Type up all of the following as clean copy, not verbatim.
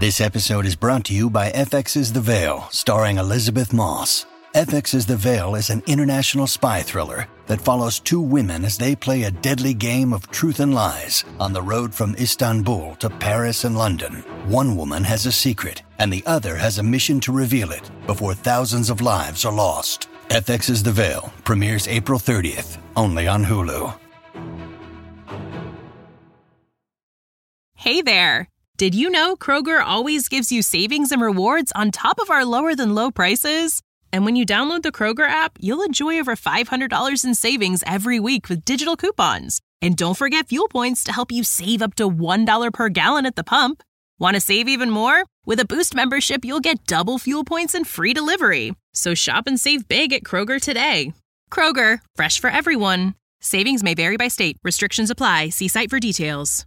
This episode is brought to you by FX's The Veil, starring Elizabeth Moss. FX's The Veil is an international spy thriller that follows two women as they play a deadly game of truth and lies on the road from Istanbul to Paris and London. One woman has a secret, and the other has a mission to reveal it before thousands of lives are lost. FX's The Veil premieres April 30th, only on Hulu. Hey there! Did you know Kroger always gives you savings and rewards on top of our lower-than-low prices? And when you download the Kroger app, you'll enjoy over $500 in savings every week with digital coupons. And don't forget fuel points to help you save up to $1 per gallon at the pump. Want to save even more? With a Boost membership, you'll get double fuel points and free delivery. So shop and save big at Kroger today. Kroger, fresh for everyone. Savings may vary by state. Restrictions apply. See site for details.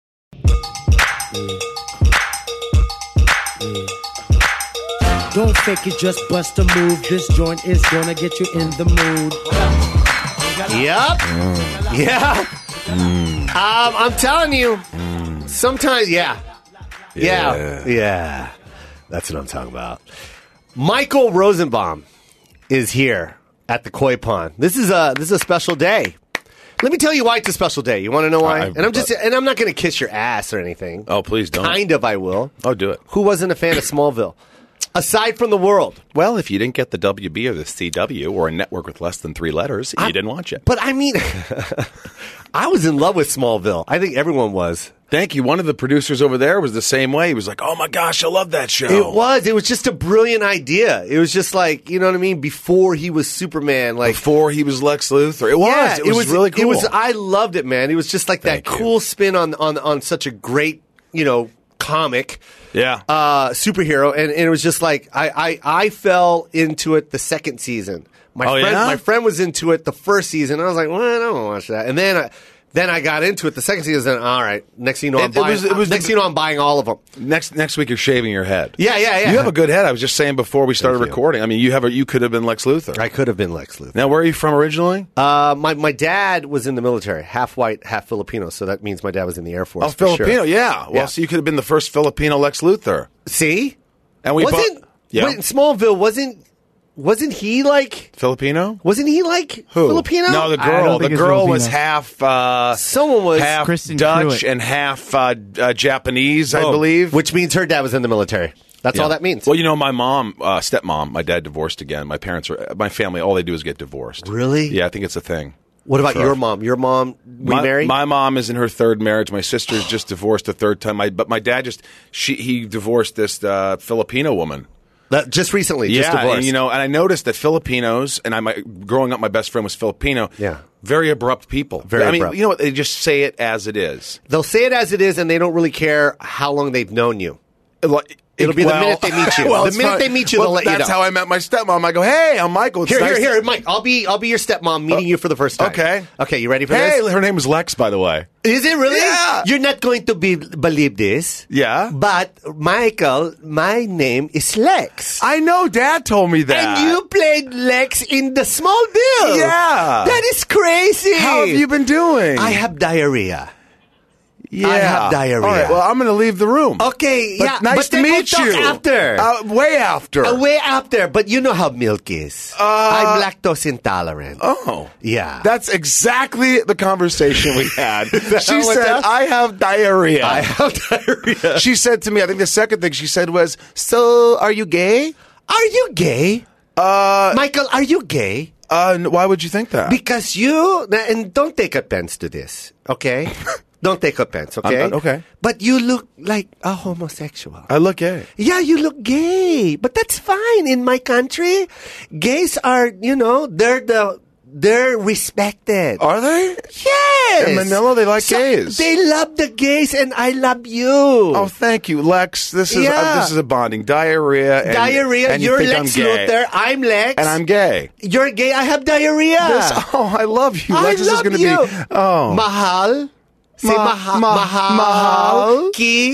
Don't fake it, just bust a move. This joint is gonna get you in the mood. Yep. Yeah. I'm telling you, sometimes, yeah. That's what I'm talking about. Michael Rosenbaum is here at the Koi Pond. This is a special day. Let me tell you why it's a special day. You want to know why? And I'm not going to kiss your ass or anything. Oh, please don't. Kind of, I will. Oh, do it. Who wasn't a fan of Smallville? Aside from the world. Well, if you didn't get the WB or the CW or a network with less than 3 letters, you didn't watch it. But I mean, I was in love with Smallville. I think everyone was. Thank you. One of the producers over there was the same way. He was like, oh my gosh, I love that show. It was just a brilliant idea. It was just like, you know what I mean? Before he was Superman. Before he was Lex Luthor. It was really cool. I loved it, man. It was just like that cool spin on such a great, comic. Yeah. Superhero. And it was just like, I fell into it the second season. My friend was into it the first season. I was like, well, I don't want to watch that. And then I got into it the second season. All right, next thing you know, I'm buying all of them. Next week you're shaving your head. Yeah. You have a good head. I was just saying before we started recording. I mean, you could have been Lex Luthor. I could have been Lex Luthor. Now, where are you from originally? My dad was in the military, half white, half Filipino. So that means my dad was in the Air Force. Oh, Filipino, sure. Yeah. Well, so you could have been the first Filipino Lex Luthor. See, and Smallville wasn't he like Filipino? Wasn't he like Who? Filipino? No, the girl. The girl was half. Someone was half Kristen Dutch Pruitt. and half Japanese, I believe. Which means her dad was in the military. That's all that means. Well, my mom, stepmom, my dad divorced again. My family, all they do is get divorced. Really? Yeah, I think it's a thing. What about your mom? Your mom remarried? My mom is in her third marriage. My sister's just divorced a third time. But my dad he divorced this Filipino woman. Just recently, yeah, just divorced. And I noticed that Filipinos, and growing up, my best friend was Filipino. Yeah, very abrupt people. Abrupt. You know what? They just say it as it is. They'll say it as it is, and they don't really care how long they've known you. It'll be the minute they meet you. The minute they meet you, they'll let you know. That's how I met my stepmom. I go, hey, I'm Michael. It's Here, Mike. I'll be your stepmom meeting you for the first time. Okay. You ready for this? Hey, her name was Lex, by the way. Is it really? Yeah. You're not going to believe this. Yeah. But Michael, my name is Lex. I know. Dad told me that. And you played Lex in the Smallville. Yeah. That is crazy. How have you been doing? I have diarrhea. Yeah. I have diarrhea. All right, well, I'm going to leave the room. Okay, but nice to meet you. After. Way after. Way after. But you know how milk is. I'm lactose intolerant. Oh. Yeah. That's exactly the conversation we had. She said, I have diarrhea. I have diarrhea. She said to me, I think the second thing she said was, so are you gay? Are you gay? Michael, are you gay? Why would you think that? Because and don't take offense to this, okay? Don't take offense, okay? Okay. But you look like a homosexual. I look gay. Yeah, you look gay. But that's fine. In my country, gays are, they're respected. Are they? Yes. In Manila, they like gays. They love the gays, and I love you. Oh, thank you, Lex. This is a bonding. Diarrhea. And you're you think Lex I'm gay. Luthor. I'm Lex. And I'm gay. You're gay. I have diarrhea. I love you, Lex. This is going to be... Oh. Mahal. Say mahal. Mahal.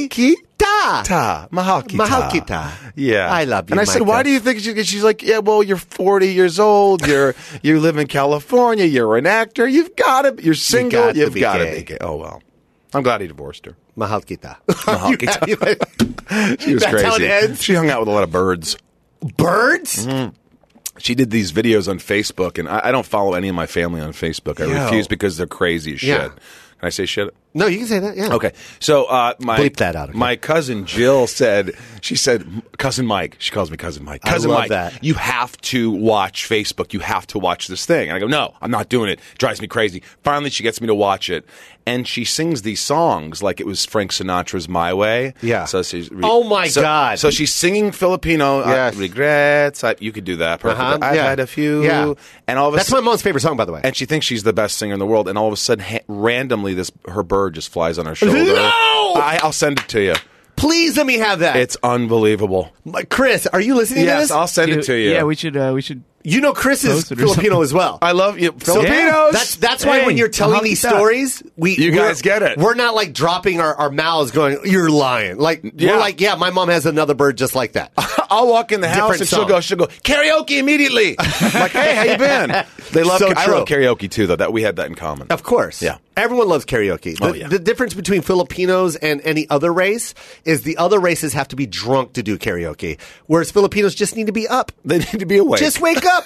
Ta. Mahal kita. Mahal kita. Yeah. I love you, And I said, why do you think... She's like, yeah, well, you're 40 years old. You live in California. You're an actor. You're single. You've got to be gay. Oh, well. I'm glad he divorced her. Mahal kita. Mahal kita. She was That's crazy. how it ends? She hung out with a lot of birds. Birds? Mm-hmm. She did these videos on Facebook, and I don't follow any of my family on Facebook. I refuse because they're crazy as shit. Yeah. Can I say shit? No, you can say that, yeah. Okay. So Bleep that out, okay? my cousin Jill said, Cousin Mike. She calls me Cousin Mike. Cousin love Mike, that. you have to watch Facebook. You have to watch this thing. And I go, no, I'm not doing it. It drives me crazy. Finally, she gets me to watch it. And she sings these songs like it was Frank Sinatra's My Way. Yeah. So she's Oh, my God. So she's singing Filipino Yes. regrets. You could do that perfectly. I've yeah. had a few. Yeah. And all of a That's my mom's favorite song, by the way. and she thinks she's the best singer in the world. And all of a sudden, randomly, her bird just flies on her shoulder. No! I'll send it to you. Please let me have that. It's unbelievable. Chris, are you listening to Yes, this? I'll send it to you. Yeah, we should. You know Chris is Post it or Filipino as well. I love you, So Filipinos. That's why when you're telling these stories, You guys get it. We're not like dropping our mouths going, you're lying. Like Yeah. we're like, yeah, my mom has another bird just like that. I'll walk in the house Different and she'll go karaoke immediately. I'm like, hey, how you been? They love. So I true. love karaoke too, though. That we had that in common. Of course. Yeah. Everyone loves karaoke. The difference between Filipinos and any other race is the other races have to be drunk to do karaoke, whereas Filipinos just need to be up. They need to be awake. Just wake up.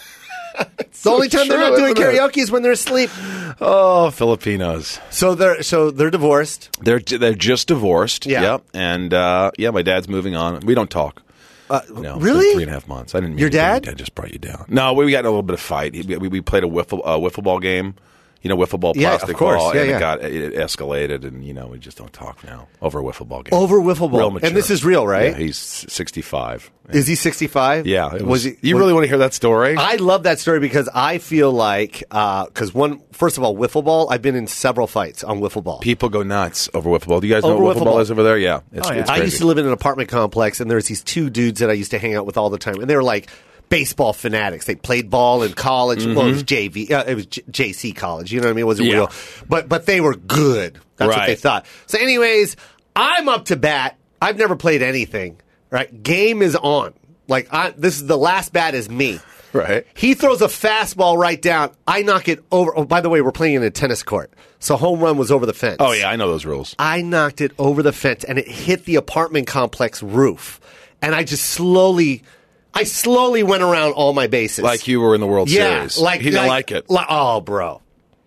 The only time they're not doing karaoke is when they're asleep. Oh, Filipinos. So they're divorced. They're just divorced. Yeah. Yep. And my dad's moving on. We don't talk. No, it's been really? 3.5 months. I didn't mean Your to- dad? I just brought you down. No, we got in a little bit of fight. We played a wiffle ball game. You know, wiffle ball, Yeah, plastic of course. ball, Yeah, and yeah. it escalated, and we just don't talk now over a wiffle ball game. Over wiffle ball. Real mature. And this is real, right? Yeah, he's 65. Is he 65? Yeah. You really want to hear that story? I love that story because I feel like first of all, wiffle ball. I've been in several fights on wiffle ball. People go nuts over wiffle ball. Do you guys know Over what wiffle wiffle ball ball. is over there? Yeah. It's I crazy. used to live in an apartment complex, and there was these two dudes that I used to hang out with all the time, and they were like baseball fanatics. They played ball in college. Well, it was JV. It was JC college. You know what I mean? It wasn't real, but they were good. That's what Right. they thought. So, anyways, I'm up to bat. I've never played anything. Right? Game is on. Like this is the last bat is me. Right. He throws a fastball right down. I knock it over. Oh, by the way, we're playing in a tennis court, so home run was over the fence. Oh, yeah, I know those rules. I knocked it over the fence, and it hit the apartment complex roof. And I slowly went around all my bases. Like you were in the World Series. He didn't like it. Oh, bro.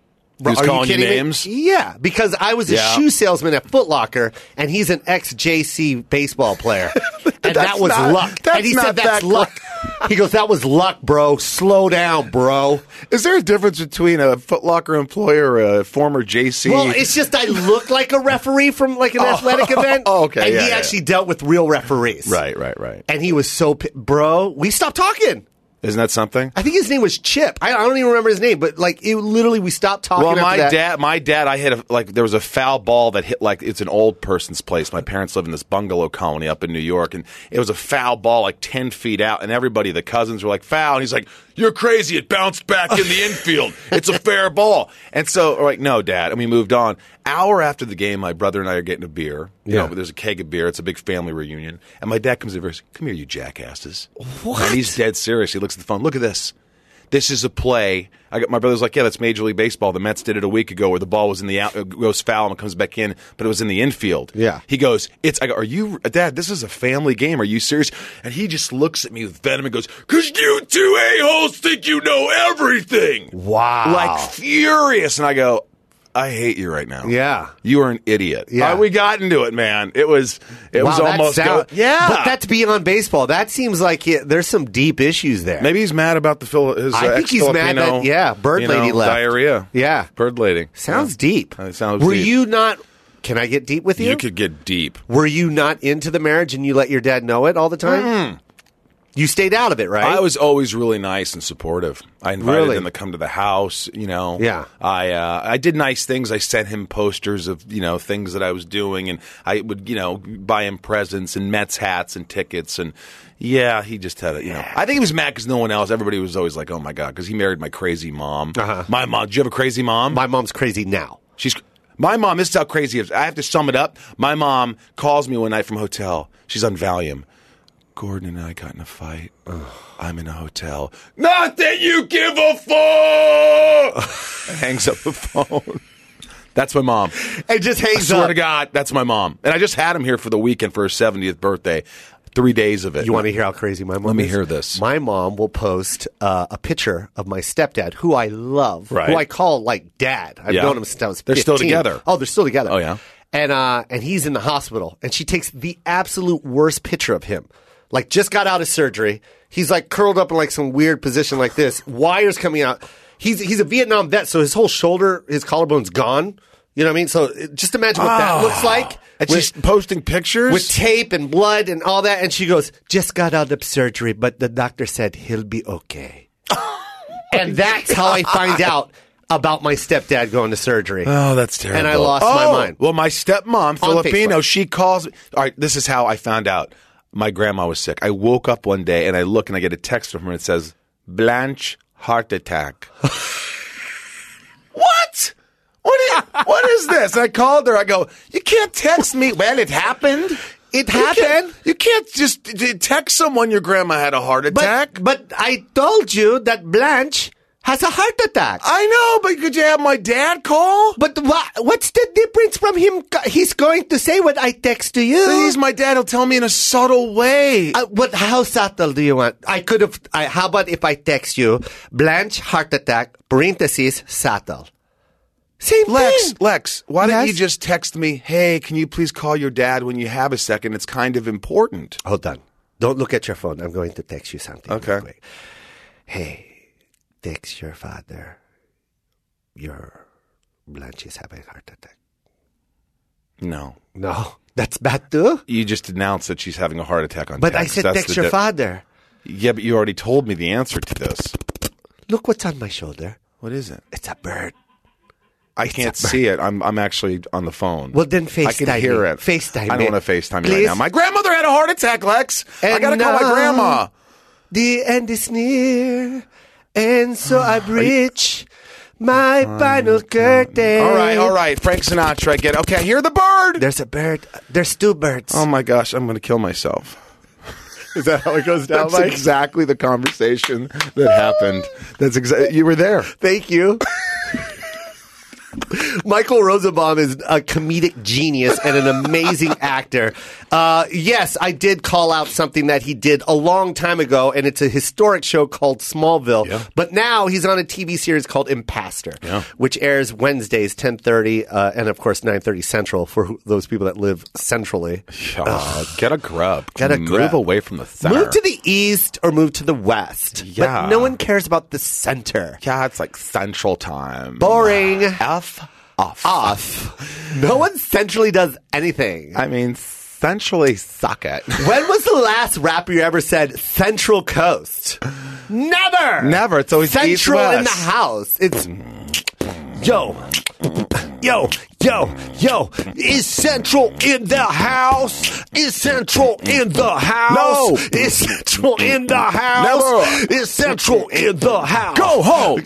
He was Are calling you kidding me? names? Yeah, because I was a shoe salesman at Foot Locker, and he's an ex-JC baseball player. And that was luck. And he said, that's luck. He goes, that was luck, bro. Slow down, bro. Is there a difference between a Foot Locker employee or a former JC? Well, it's just I look like a referee from like an athletic event. Oh, okay. And Yeah, he yeah. actually dealt with real referees. Right. And he was so, bro, we stopped talking. Isn't that something? I think his name was Chip. I don't even remember his name, but like we stopped talking. Well, after that. my dad, I hit there was a foul ball that hit it's an old person's place. My parents live in this bungalow colony up in New York, and it was a foul ball like 10 feet out, and everybody, the cousins were like, foul, and he's like, you're crazy, it bounced back in the infield. It's a fair ball. And so we're like, no, Dad, and we moved on. Hour after the game, my brother and I are getting a beer. There's a keg of beer. It's a big family reunion. And my dad comes over and says, come here, you jackasses. What? And he's dead serious. He looks at the phone. Look at this. This is a play. My brother's like, yeah, that's Major League Baseball. The Mets did it a week ago where the ball was in the out, goes foul and comes back in, but it was in the infield. Yeah. He goes, I go, are you, Dad, this is a family game. Are you serious? And he just looks at me with venom and goes, because you two a-holes think you know everything. Wow. Like furious. And I go, I hate you right now. Yeah. You are an idiot. Yeah. We got into it, man. It was almost yeah. But that's beyond baseball. That seems like there's some deep issues there. Maybe he's mad about his I think he's mad that Bird Lady left. Diarrhea. Yeah. Bird Lady. Sounds deep. It sounds Were deep. you not? Can I get deep with you? You could get deep. Were you not into the marriage and you let your dad know it all the time? You stayed out of it, right? I was always really nice and supportive. I invited Really? him to come to the house, Yeah. I did nice things. I sent him posters of, things that I was doing, and I would, buy him presents and Mets hats and tickets, and he just had I think he was mad because no one else, everybody was always like, oh my God, because he married my crazy mom. Uh-huh. My mom, do you have a crazy mom? My mom's crazy now. My mom, this is how crazy it is. I have to sum it up. My mom calls me one night from a hotel. She's on Valium. Gordon and I got in a fight. I'm in a hotel. Not that you give a fuck! Hangs up the phone. That's my mom. And just hangs I swear up. to God, that's my mom. And I just had him here for the weekend for her 70th birthday. 3 days of it. You want to hear how crazy my mom is? Let me hear this. My mom will post a picture of my stepdad, who I love, Right. who I call like dad. I've known him since I was 15. They're still together. Oh, they're still together. Oh, yeah? And he's in the hospital, and she takes the absolute worst picture of him. Like, just got out of surgery. He's like curled up in like some weird position like this. Wires coming out. He's a Vietnam vet, so his whole shoulder, his collarbone's gone. You know what I mean? So just imagine what that looks like. And she's posting pictures? With tape and blood and all that. And she goes, just got out of surgery, but the doctor said he'll be okay. And that's how I find out about my stepdad going to surgery. Oh, that's terrible. And I lost my mind. Well, my stepmom, Filipino, Facebook. she calls me. All right, this is how I found out. My grandma was sick. I woke up one day and I look and I get a text from her and it says, Blanche, heart attack. What? What is this? And I called her. I go, you can't text me. Well, it happened. It happened. You can't just text someone your grandma had a heart attack. But I told you that Blanche has a heart attack. I know, but could you have my dad call? But what's the difference from him? He's going to say what I text to you. He's my dad. He'll tell me in a subtle way. How subtle do you want? I could have. How about if I text you, Blanche heart attack, parentheses, subtle. Same thing. Lex, why don't you Yes? just text me, hey, can you please call your dad when you have a second? It's kind of important. Hold on. Don't look at your phone. I'm going to text you something. Okay. Real quick. Hey, text your father. Your Blanche is having a heart attack. No. No, that's bad too. You just announced that she's having a heart attack on But text. I said That's text the your father. Yeah, but you already told me the answer to this. Look what's on my shoulder. What is it? It's a bird. I can't see it. I'm actually on the phone. Well, then FaceTime I can hear me. it. FaceTime I don't me. want to FaceTime you right Please? now. My grandmother had a heart attack, Lex. I And got to call my now- grandma. The end is near, and so I breach my final curtain. All right. Frank Sinatra, I get it. Okay, I hear the bird. There's a bird. There's two birds. Oh my gosh, I'm going to kill myself. Is that how it goes down, That's Mike? exactly the conversation that happened. That's exactly. You were there. Thank you. Michael Rosenbaum is a comedic genius and an amazing actor. Yes, I did call out something that he did a long time ago, and it's a historic show called Smallville. Yeah. But now he's on a TV series called Impastor, Yeah. which airs Wednesdays, 10:30, and of course 9:30 Central for those people that live centrally. Get a grub. Get a Move grub. away from the center. Move to the east or move to the west. Yeah. But no one cares about the center. Yeah, it's like Central Time. Boring. F off. Off. No one centrally does anything. I mean, centrally suck it. When was the last rapper you ever said Central Coast? Never. Never. It's always Central East, West. in the house. It's yo. Is Central in the house? Is Central in the house? No. Is Central in the house? Never. Is Central in the house? Go home.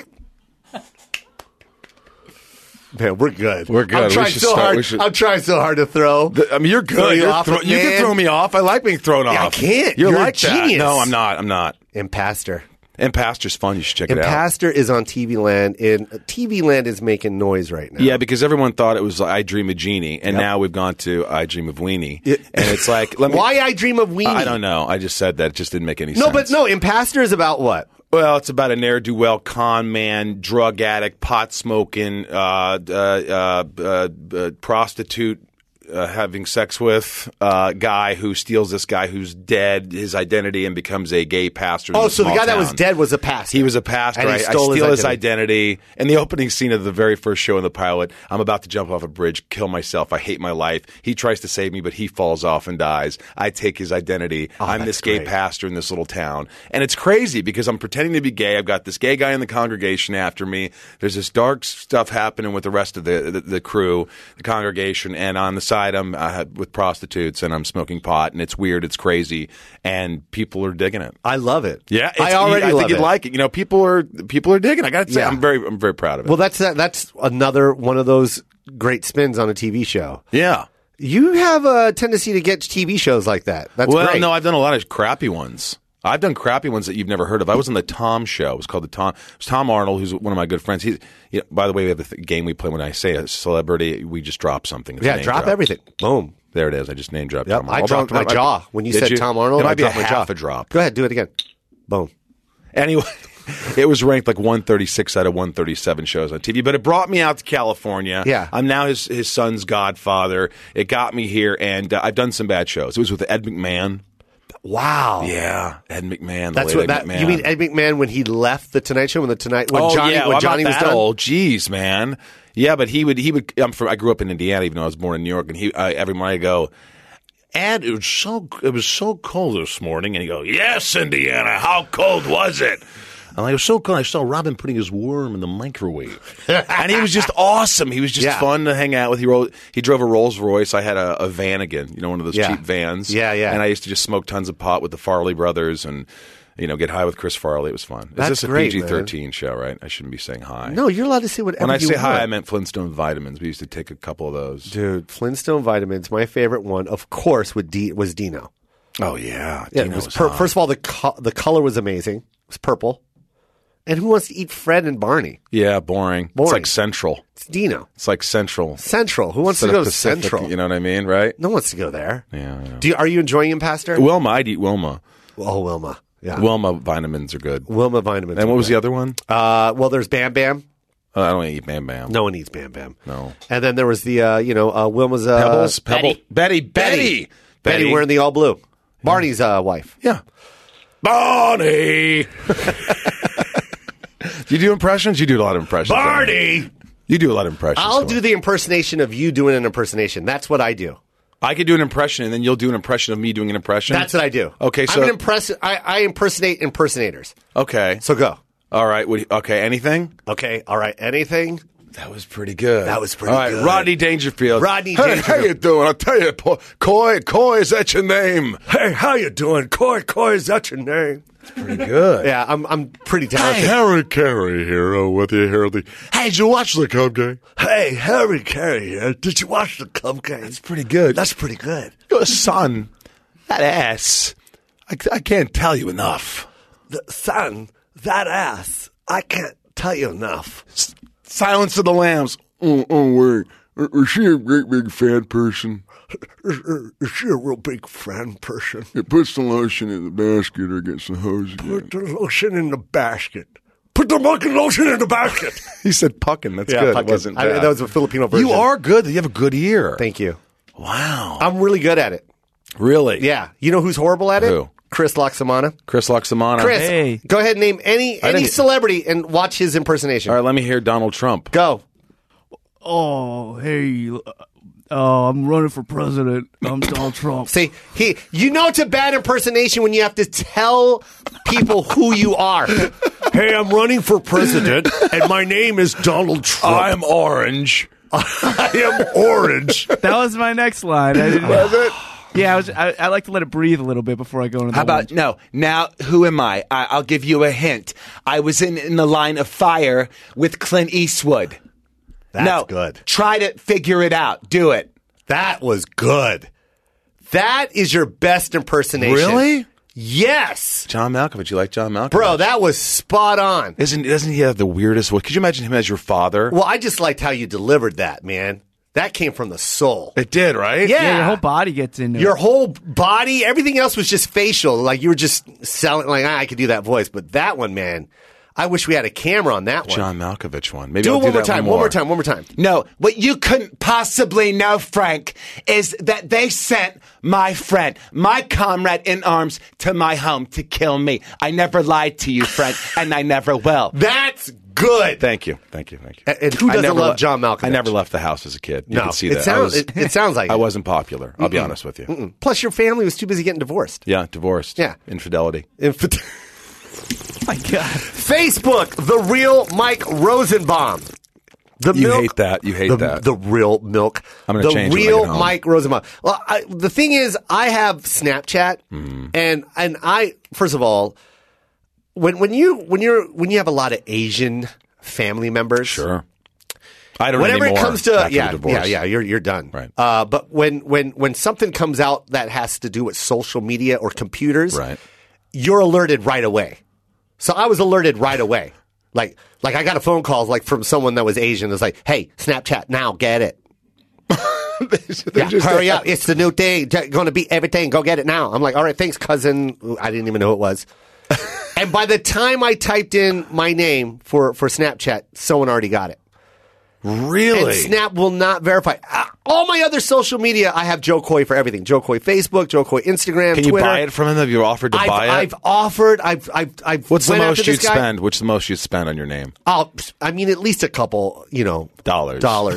Man, we're good. We're good. I'm We trying should so start- hard. we should- I'm trying so hard to throw. I mean, you're Throw good. you You're off, you can man. throw me off. I like being thrown off. I can't. You're You're a like that. genius. No, I'm not. Impastor. Impastor's fun. You should check it out. Impastor is on TV Land, and TV Land is making noise right now. Yeah, because everyone thought it was like, I Dream of Jeannie, and now we've gone to I Dream of Weenie. Yeah. And it's like, let me. Why I Dream of Weenie? I don't know. I just said that. It just didn't make any sense. No, but no, Impastor is about what? Well, it's about a ne'er-do-well con man, drug addict, pot smoking, prostitute having sex with guy who steals this guy who's dead, his identity, and becomes a gay pastor. Oh, so the guy that was dead was a pastor. He was a pastor. And he I stole steal his his identity. In the opening scene of the very first show in the pilot, I'm about to jump off a bridge, kill myself. I hate my life. He tries to save me, but he falls off and dies. I take his identity. I'm that's this gay great. pastor in this little town. And it's crazy because I'm pretending to be gay. I've got this gay guy in the congregation after me. There's this dark stuff happening with the rest of the crew, the congregation. And on the side, I'm with prostitutes and I'm smoking pot. And it's weird. It's crazy. And people are digging it. I love it. Yeah, I already I love think you'd it. like it. You know, people are digging. I got to say, Yeah. I'm very proud of it. Well, that's another one of those great spins on a TV show. yeah. You have a tendency to get TV shows like that. That's Well, great. no, I've done a lot of crappy ones. I've done crappy ones that you've never heard of. I was on the Tom Show. It was called the Tom. It was Tom Arnold, who's one of my good friends. By the way, we have the game we play when I say a celebrity, we just drop something. It's drop everything. Boom. There it is. I just name dropped Tom Arnold. I dropped my jaw when you said Tom Arnold. It might be my half a drop. Go ahead, do it again. Boom. Anyway, it was ranked like 136 out of 137 shows on TV, but it brought me out to California. Yeah. I'm now his son's godfather. It got me here, and I've done some bad shows. It was with Ed McMahon. Wow. Yeah, Ed McMahon. That's what that. You mean Ed McMahon when he left the Tonight Show when Johnny was done? Oh, geez, man. Yeah, but he would. I grew up in Indiana, even though I was born in New York, and every morning I go, Ed, it was so cold this morning, and he go, yes, Indiana, how cold was it? I'm like, it was so cold. I saw Robin putting his worm in the microwave. And he was just awesome. He was just fun to hang out with. He drove a Rolls Royce. I had a Vanagon, one of those cheap vans. Yeah. And I used to just smoke tons of pot with the Farley brothers and, get high with Chris Farley. It was fun. That's Is this a great, PG-13 show, right? I shouldn't be saying hi. No, you're allowed to say whatever you want. When I say hi, I meant Flintstone Vitamins. We used to take a couple of those. Dude, Flintstone Vitamins, my favorite one, of course, was Dino. Oh, yeah. Dino was first of all, the color was amazing. It was purple. And who wants to eat Fred and Barney? Yeah, boring. It's like Central. It's Dino. It's like Central. Central. Who wants to go to Central? You know what I mean, right? No one wants to go there. Yeah. Are you enjoying him, Pastor? Wilma. I'd eat Wilma. Oh, Wilma. Yeah. Wilma vitamins are good. Wilma vitamins. And what was the other one? Well, there's Bam Bam. I don't eat Bam Bam. No one eats Bam Bam. No. And then there was the, Wilma's... Pebbles? Betty wearing the all blue. Barney's wife. Yeah. Barney! Do you do impressions? You do a lot of impressions. Barney! You do a lot of impressions. I'll do the impersonation of you doing an impersonation. That's what I do. I could do an impression, and then you'll do an impression of me doing an impression? That's what I do. Okay, so... I impersonate impersonators. Okay. So go. All right. Okay, anything? Okay, all right. Anything? That was pretty good. All right, Rodney Dangerfield. Hey, how you doing? I'll tell you, Coy, is that your name? Hey, how you doing? Coy, is that your name? It's pretty good. Yeah, I'm pretty talented. Hey, Harry Carey here with you here. Hey, did you watch the Cub game? Hey, Harry Carey here. Did you watch the Cub game? That's pretty good. That's pretty good. Your son, that ass, I can't tell you enough. Son, that ass, I can't tell you enough. Silence of the Lambs. Oh, wait. Is she a great big fan person? Is she a real big fan person? It puts the lotion in the basket or gets the hose again. Put the lotion in the basket. Put the fucking lotion in the basket. He said puckin'. That's good. Puckin'. It wasn't bad. That was a Filipino version. You are good. You have a good ear. Thank you. Wow. I'm really good at it. Really? Yeah. You know who's horrible at it? Who? Chris Loxamana. Chris, go ahead and name any celebrity and watch his impersonation. All right, let me hear Donald Trump. Go. Oh, hey, I'm running for president. I'm Donald Trump. See, it's a bad impersonation when you have to tell people who you are. Hey, I'm running for president, and my name is Donald Trump. I'm orange. I am orange. That was my next line. Was it? Yeah, I like to let it breathe a little bit before I go into the How about, no, now who am I? I'll give you a hint. I was in the line of fire with Clint Eastwood. That's good. Try to figure it out. Do it. That was good. That is your best impersonation. Really? Yes. John Malkovich. You like John Malkovich? Bro, that was spot on. Doesn't he have the weirdest voice? Could you imagine him as your father? Well, I just liked how you delivered that, man. That came from the soul. It did, right? Yeah. your whole body gets into Your it. whole body, everything else was just facial. Like you were just selling, like, I could do that voice. But that one, man, I wish we had a camera on that one. John Malkovich one. Maybe do I'll it one do more that time. One more time. No, what you couldn't possibly know, Frank, is that they sent my friend, my comrade in arms, to my home to kill me. I never lied to you, Frank, and I never will. That's good. Thank you. And who doesn't love John Malkovich? I never left the house as a kid. You No, can see it that. sounds like I it. wasn't popular. I'll be honest with you. Mm-mm. Plus, your family was too busy getting divorced. Yeah, divorced. Yeah. Infidelity. My God. Facebook, the real Mike Rosenbaum. You hate that. You hate that. The real milk. I'm gonna change it The when I real get home. Mike Rosenbaum. Well, the thing is, I have Snapchat, and I first of all, when you have a lot of Asian family members, Sure. I don't whenever anymore it comes to after the divorce. you're done. Right. But when something comes out that has to do with social media or computers, Right. you're alerted right away. So I was alerted right away. Like I got a phone call like from someone that was Asian. It's like, hey, Snapchat now, get it. Hurry up. It's the new thing. Going to beat everything. Go get it now. I'm like, all right, thanks, cousin. I didn't even know who it was. And by the time I typed in my name for Snapchat, someone already got it. Really? And Snap will not verify. All my other social media, I have Joe Coy for everything. Joe Coy Facebook, Joe Coy Instagram, Can Twitter. you buy it from him? Have you offered to buy it? I've offered. I've What's the went most after you'd this guy. spend? What's the most you'd spend on your name? I mean, at least a couple, Dollars.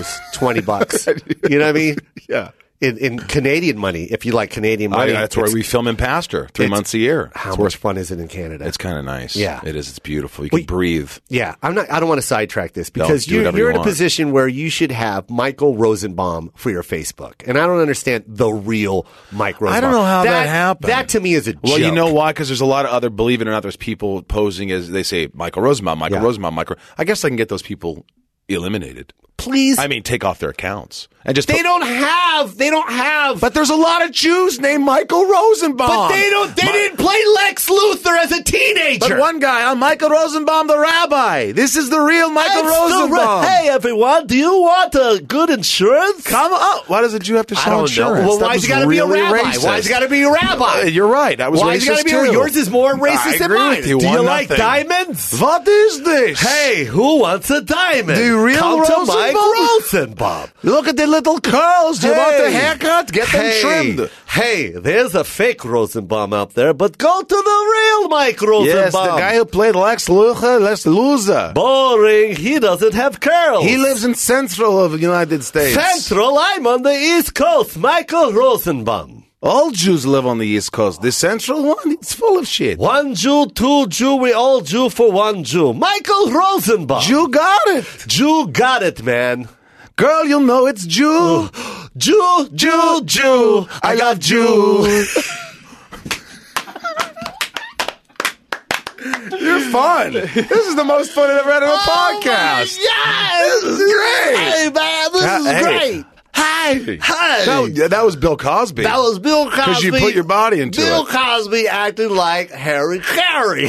$20. You know what I mean? Yeah. In Canadian money, if you like Canadian money. That's where we film in Pastor 3 months a year. How much fun is it in Canada? It's kind of nice. Yeah. It is. It's beautiful. You can breathe. Yeah. I don't want to sidetrack this because do whatever you're you in a want. position where you should have Michael Rosenbaum for your Facebook. And I don't understand the real Mike Rosenbaum. I don't know how that happened. That to me is a joke. Well, you know why? Because there's a lot of other, believe it or not, there's people posing as, they say, Michael Rosenbaum, Rosenbaum. I guess I can get those people eliminated. Please. I mean, take off their accounts. And just They don't have. But there's a lot of Jews named Michael Rosenbaum. But they didn't play Lex Luthor as a teenager. But one guy, I'm Michael Rosenbaum, the rabbi. This is the real Michael Rosenbaum. Hey, everyone, do you want a good insurance? Come on. Why does a Jew have to sell insurance? Well, That why's was he got to be a really rabbi? racist. Why's he got to be a rabbi? You're right. I was Why's he racist got to be too. Yours is more racist than agree mine. with you. Do you 1-0. like diamonds? What is this? Hey, who wants a diamond? The real Come to Mike Rosenbaum? Rosenbaum. Look at the little curls. Do you want the haircut? Get them trimmed. Hey, there's a fake Rosenbaum out there, but go to the real Mike Rosenbaum. Yes, the guy who played Lex Luthor. Boring. He doesn't have curls. He lives in central of the United States. Central. I'm on the East Coast. Michael Rosenbaum. All Jews live on the East Coast. The central one, it's full of shit. One Jew, two Jew, we all Jew for one Jew. Michael Rosenbaum. Jew got it. Jew got it, man. Girl, you'll know it's Jew. Jew, Jew, Jew. I love Jew. You're fun. This is the most fun I've ever had on a podcast. Yes. This is great. Hey, man, this is great. Hi. That was Bill Cosby. That was Bill Cosby. Because you put your body into Bill it. Cosby acting like Harry Carey.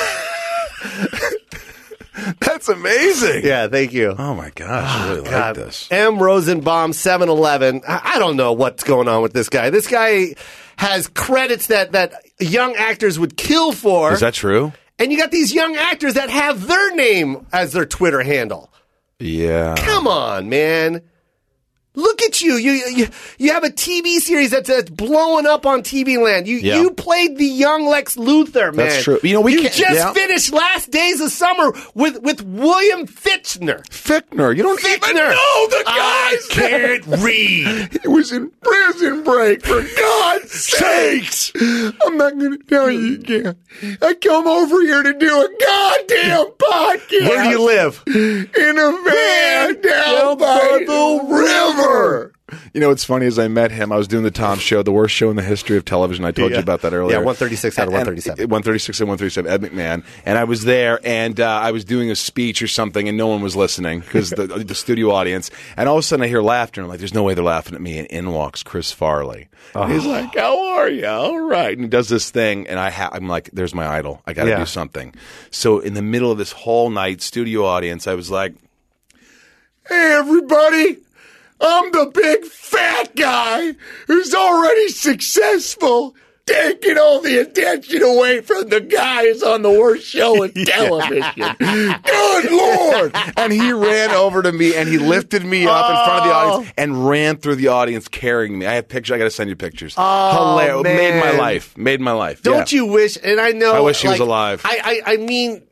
That's amazing. Yeah, thank you. Oh, my gosh. I really like this. M. Rosenbaum, 7-Eleven. I don't know what's going on with this guy. This guy has credits that young actors would kill for. Is that true? And you got these young actors that have their name as their Twitter handle. Yeah. Come on, man. Look at you. You have a TV series that's blowing up on TV land. You played the young Lex Luthor, man. That's true. You finished Last Days of Summer with William Fichtner. Fichtner. You don't even know the guy. I can't read. He was in Prison Break, for God's sakes. I'm not going to tell you again. I come over here to do a goddamn podcast. Where do you live? In a van down by the river. You know what's funny is I met him. I was doing the Tom Show, the worst show in the history of television. I told you about that earlier. Yeah, 136 out of 137. 136 and 137, Ed McMahon. And I was there, and I was doing a speech or something, and no one was listening because the studio audience. And all of a sudden I hear laughter, and I'm like, there's no way they're laughing at me. And in walks Chris Farley. Oh. He's like, how are you? All right. And he does this thing, and I'm like, there's my idol. I got to do something. So in the middle of this whole night studio audience, I was like, hey, everybody. I'm the big fat guy who's already successful, taking all the attention away from the guys on the worst show in television. Good Lord! And he ran over to me and he lifted me up in front of the audience and ran through the audience carrying me. I have pictures. I got to send you pictures. Hilarious. Man. Made my life. Don't you wish? And I know. I wish he was alive. I mean,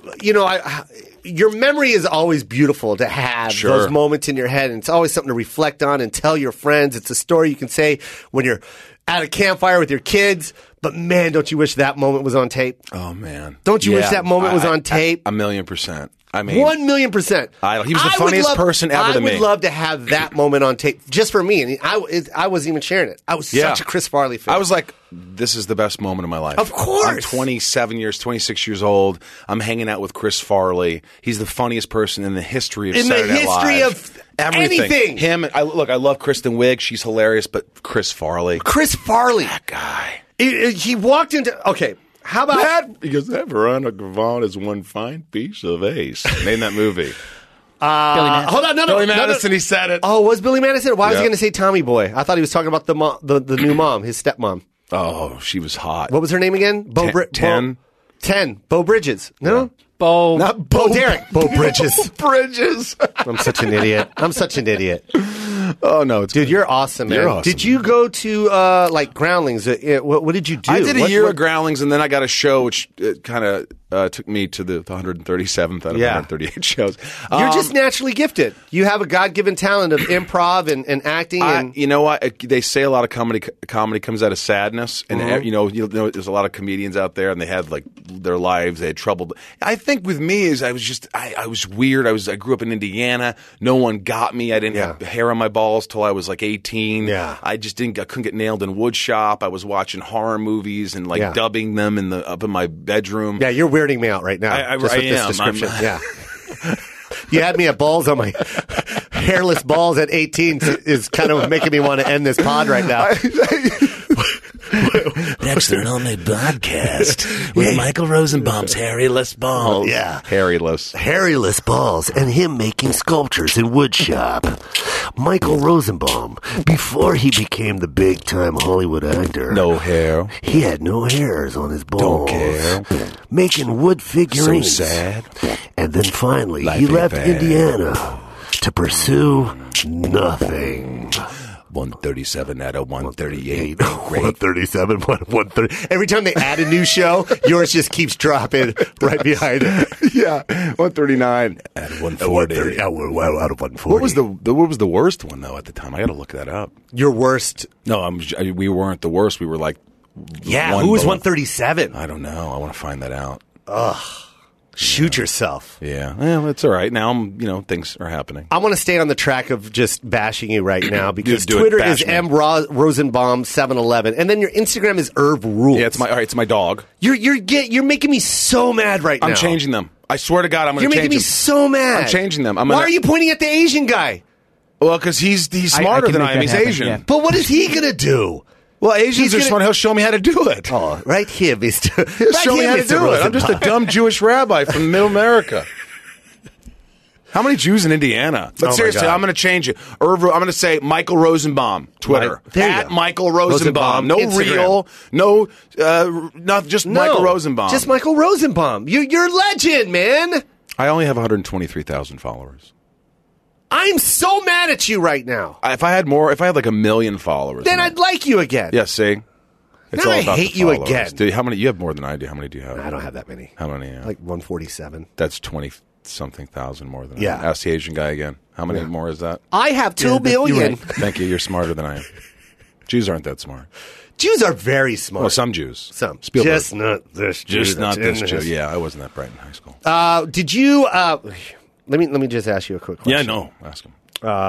your memory is always beautiful to have those moments in your head, and it's always something to reflect on and tell your friends. It's a story you can say when you're at a campfire with your kids. But man, don't you wish that moment was on tape? Oh man, don't you wish that moment was on tape? 1,000,000%. I mean, 1,000,000%. He was the funniest person ever to me. I would love to have that moment on tape just for me. And I wasn't even sharing it. I was such a Chris Farley fan. I was like, this is the best moment of my life. Of course. I'm 26 years old. I'm hanging out with Chris Farley. He's the funniest person in the history of Saturday Night Live. In the history of everything. Anything. Him. I love Kristen Wiig. She's hilarious. But Chris Farley. That guy. He walked into... Okay. How about Because that Veronica Vaughn is one fine piece of ace. Name that movie. Billy Madison. hold on, no, Billy Madison, he said it. Oh, was Billy Madison? Why was he Yeah. going to say Tommy Boy? I thought he was talking about the new mom, his stepmom. Oh, she was hot. What was her name again? Ten. Bo Bridges. No? Bo. Not Bo Derek. Bo Bridges. Bridges. I'm such an idiot. Oh, no. It's Dude, you're awesome, man. You're awesome. Did you go to, like, Groundlings? What did you do? I did a year what- of Groundlings, and then I got a show which kind of took me to the 137th out of 138 shows. You're just naturally gifted. You have a God-given talent of improv and acting. And You know what? They say a lot of comedy comes out of sadness, and Mm-hmm. you know, there's a lot of comedians out there, and they had like their lives, they had trouble. I think with me is I was weird. I grew up in Indiana. No one got me. I didn't have hair on my balls till I was like 18. Yeah. I couldn't get nailed in wood shop. I was watching horror movies and like dubbing them up in my bedroom. yeah, you're weirding me out right now. I just with this am. description. Yeah. You had me at balls on my hairless balls at 18 is kind of making me want to end this pod right now. Next on my podcast with Michael Rosenbaum's hairless balls. Yeah. Hairyless. Hairless balls and him making sculptures in woodshop. Michael Rosenbaum, before he became the big-time Hollywood actor, No hair. he had no hairs on his balls. Don't care. Making wood figurines. So sad. And then finally, Life he ain't left bad. Indiana to pursue nothing. 137 out of 138. 137, 130. Every time they add a new show, yours just keeps dropping right behind it. Yeah, 139 out of 140. Out of 140. What was the worst one though at the time? I got to look that up. Your worst. No, we weren't the worst. We were like, Yeah, one who was below. 137? I don't know. I want to find that out. Shoot yourself. Yeah, well, it's all right. Now things are happening. I want to stay on the track of just bashing you right now because Do it. Twitter Bash is me. Rosenbaum711, and then your Instagram is Irv Rules. Yeah, it's my dog. You're making me so mad right now. I'm changing them. I swear to God, I'm going You're to change making me them. so mad. I'm changing them. Why are you pointing at the Asian guy? Well, because he's smarter can than make I am. that He's happen, Asian. yeah. But what is he gonna do? Well, Asians He's are gonna- smart. He'll show me how to do it. Oh, right here, Mister. He'll show me how to do it. I'm just a dumb Jewish rabbi from Middle America. How many Jews in Indiana? But Oh, my seriously, God. I'm going to change it. I'm going to say Michael Rosenbaum, Twitter. There you At go. Michael Rosenbaum. No Instagram. real, not just Michael Rosenbaum. Just Michael Rosenbaum. You're a legend, man. I only have 123,000 followers. I'm so mad at you right now. If I had like 1 million followers, Then I'd like you again. Yeah, see? It's Now all I about hate the you followers. again. Dude, how many? You have more than I do. How many do you have? I don't have that many. How many? Like 147. That's 20-something thousand more than Yeah. I am. Ask the Asian guy again. How many more is that? I have 2 you're billion. right. Thank you. You're smarter than I am. Jews aren't that smart. Jews are very smart. Well, some Jews. Some. Spielberg. Just not this Jew. Just not that's this in Jew. Yeah, I wasn't that bright in high school. Did you? Let me just ask you a quick question. Yeah, no. Ask him.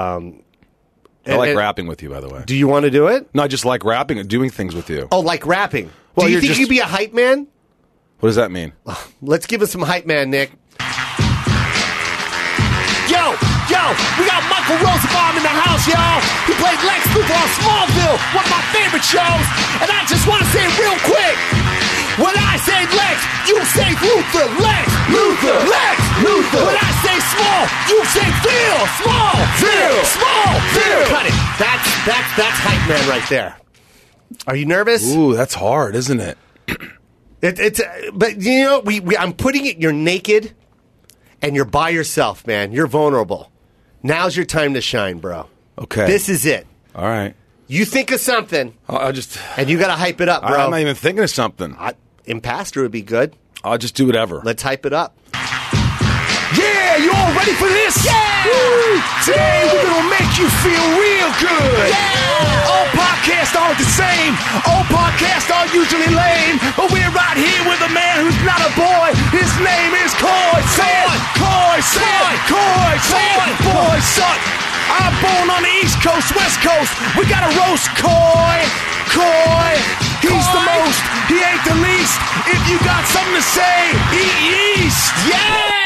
I like rapping with you, by the way. Do you want to do it? No, I just like rapping and doing things with you. Oh, like rapping. Well, do you you're think just- you'd be a hype man? What does that mean? Let's give us some hype man, Nick. Yo, we got Michael Rosenbaum in the house, y'all. He played Lex Luthor on Smallville, one of my favorite shows. And I just want to say real quick, when I say Lex, you say Luthor. Lex, Luthor, Lex, Luthor. When I say small, you say Phil. Small, Phil, small, Phil. Cut it. That's hype man right there. Are you nervous? Ooh, that's hard, isn't it? But you know, I'm putting it. You're naked, and you're by yourself, man. You're vulnerable. Now's your time to shine, bro. Okay. This is it. All right. You think of something, I'll just. and you got to hype it up, bro. I'm not even thinking of something. Impastor would be good. I'll just do whatever. Let's hype it up. Yeah, you all ready for this? Yeah! Woo! Today we're gonna make you feel real good. Yeah! All podcasts aren't the same. All podcasts are usually lame. But we're right here with a man who's not a boy. His name is Coy. Say it! Coy! Say it! Coy! Say it! Boys suck. I'm born on the East Coast, West Coast. We gotta roast Coy. Coy. He's the most. He ain't the least. If you got something to say, eat yeast. Yeah!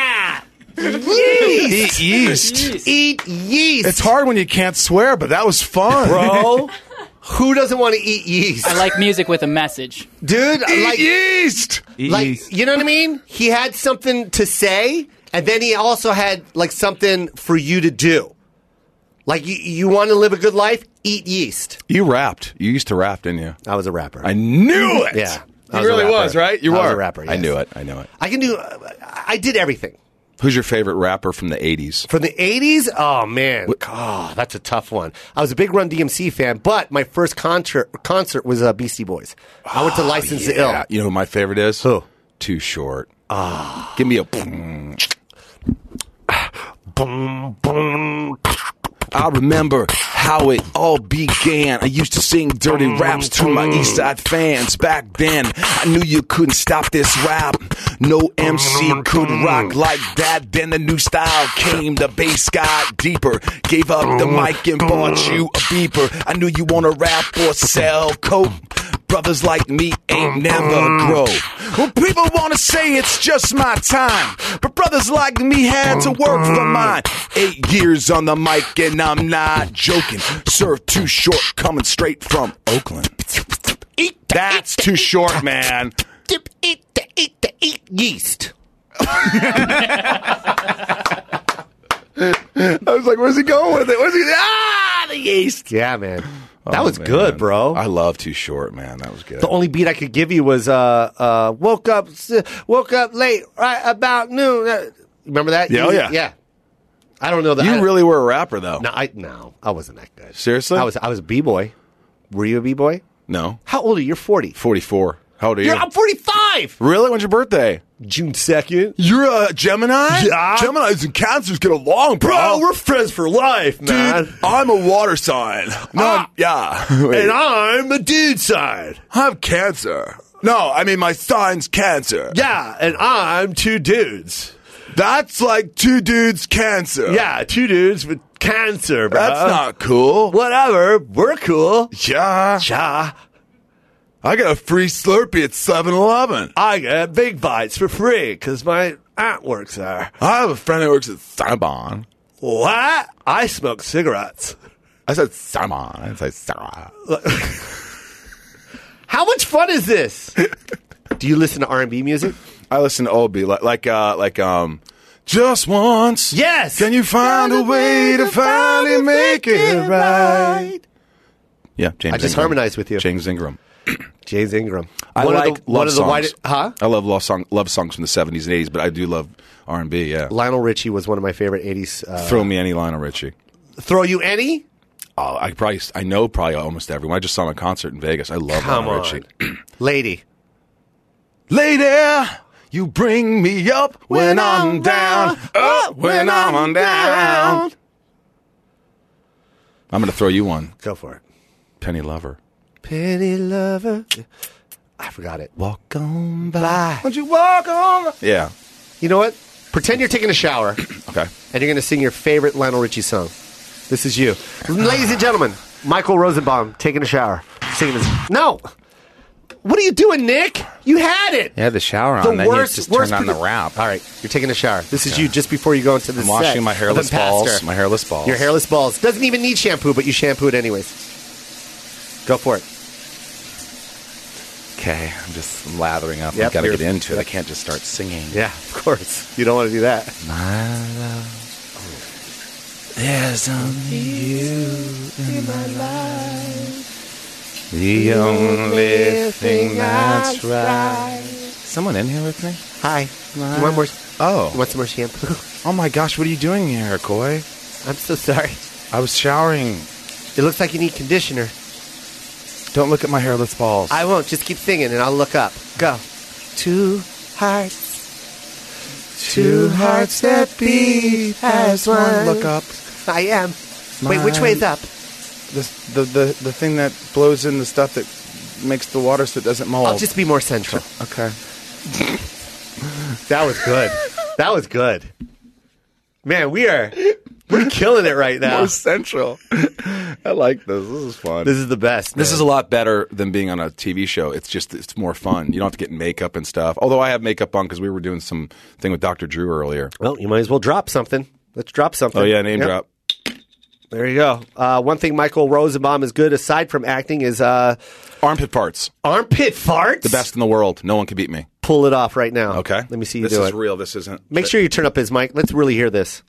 Yeast. Eat yeast. Eat yeast. It's hard when you can't swear, but that was fun. Bro, Who doesn't want to eat yeast? I like music with a message. Dude, Eat yeast! You know what I mean? He had something to say, and then he also had like something for you to do. Like, you want to live a good life? Eat yeast. You rapped. You used to rap, didn't you? I was a rapper. I knew it! Yeah. You really was, right? You were. I was a rapper, yes. I knew it. I did everything. Who's your favorite rapper from the 80s? From the 80s? Oh, man. Oh, that's a tough one. I was a big Run DMC fan, but my first concert was Beastie Boys. I went to License to Ill. You know who my favorite is? Who? Too Short. Give me a... Boom, boom. I remember how it all began. I used to sing dirty raps to my East Side fans. Back then, I knew you couldn't stop this rap. No MC could rock like that. Then the new style came. The bass got deeper. Gave up the mic and bought you a beeper. I knew you want to rap or sell coke. Brothers like me ain't never grow. Well, people want to say it's just my time, but brothers like me had to work for mine. 8 years on the mic and I'm not joking. Served Too Short coming straight from Oakland. That's Too Short, man. Eat yeast. I was like, where's he going with it? The yeast. Yeah, man. That was good, bro. I love Too Short, man. That was good. The only beat I could give you was woke up late, right about noon. Remember that? Yeah, yeah. I don't know that. You really were a rapper, though. No, I wasn't that good. Seriously? I was a b-boy. Were you a b-boy? No. How old are you? You're 40. 44. How old are you? I'm 45. Really? When's your birthday? June 2nd. You're a Gemini? Yeah. Geminis and Cancers get along, bro. We're friends for life, man. Dude, I'm a water sign. No, yeah. And I'm a dude sign. I'm Cancer. No, I mean my sign's Cancer. Yeah, and I'm 2 dudes. That's like 2 dudes Cancer. Yeah, 2 dudes with cancer, bro. That's not cool. Whatever. We're cool. Yeah. Yeah. I got a free Slurpee at 7-Eleven. I get Big Bites for free because my aunt works there. I have a friend that works at Cinnabon. What? I smoke cigarettes. I said Cinnabon. I didn't say cigarette. How much fun is this? Do you listen to R&B music? I listen to old beat like Just Once. Yes. Can you find a way to finally make it right? Yeah, James. I just Ingram. harmonized with you. James Ingram. James Ingram. I like love songs. Huh? I love love songs from the 70s and 80s, but I do love R&B, yeah. Lionel Richie was one of my favorite 80s. Throw me any Lionel Richie. Throw you any? Oh, I know probably almost everyone. I just saw him at a concert in Vegas. I love Lionel Richie. Lady, you bring me up when I'm down. Up when I'm down. I'm going to throw you one. Go for it. Penny Lover. Penny Lover. I forgot it. Walk on by. Won't you walk on? Yeah. You know what? Pretend you're taking a shower. Okay. And you're going to sing your favorite Lionel Richie song. This is you. Ladies and gentlemen, Michael Rosenbaum taking a shower. Singing this. No. What are you doing, Nick? You had it. Yeah, the shower on. Then you just turn on the rap. All right, you're taking a shower. This is you just before you go into the I'm washing my hairless balls. My hairless balls. Your hairless balls. Doesn't even need shampoo, but you shampoo it anyways. Go for it. Okay, I'm just lathering up. Yep, I've got to get into it. I can't just start singing. Yeah, of course. You don't want to do that. My love. There's only you in my life. The only thing that's right. Someone in here with me? Hi. You want more? Oh. You want some more shampoo? Oh my gosh, what are you doing here, Coy? I'm so sorry. I was showering. It looks like you need conditioner. Don't look at my hairless balls. I won't. Just keep singing and I'll look up. Go. 2 hearts. 2 hearts that beat as one. Look up. I am. Wait, which way is up? The thing that blows in the stuff that makes the water so it doesn't mold. I'll just be more central. Okay. That was good. That was good. Man, we're killing it right now. More central. I like this. This is fun. This is the best. This is a lot better than being on a TV show. It's more fun. You don't have to get makeup and stuff. Although I have makeup on because we were doing some thing with Dr. Drew earlier. Well, you might as well drop something. Let's drop something. Oh, yeah, name drop. There you go. One thing Michael Rosenbaum is good aside from acting is armpit farts. Armpit farts? The best in the world. No one can beat me. Pull it off right now. Okay. Let me see you this do it. This is real. This isn't. Make sure you turn up his mic. Let's really hear this.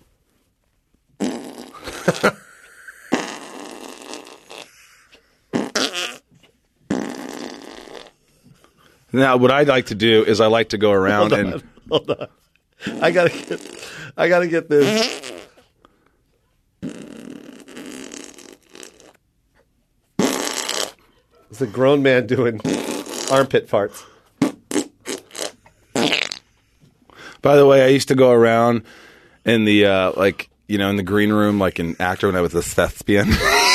Now, what I'd like to do is I like to go around Hold on. I gotta get this. It's a grown man doing armpit farts. By the way, I used to go around in the in the green room, like an actor when I was a thespian.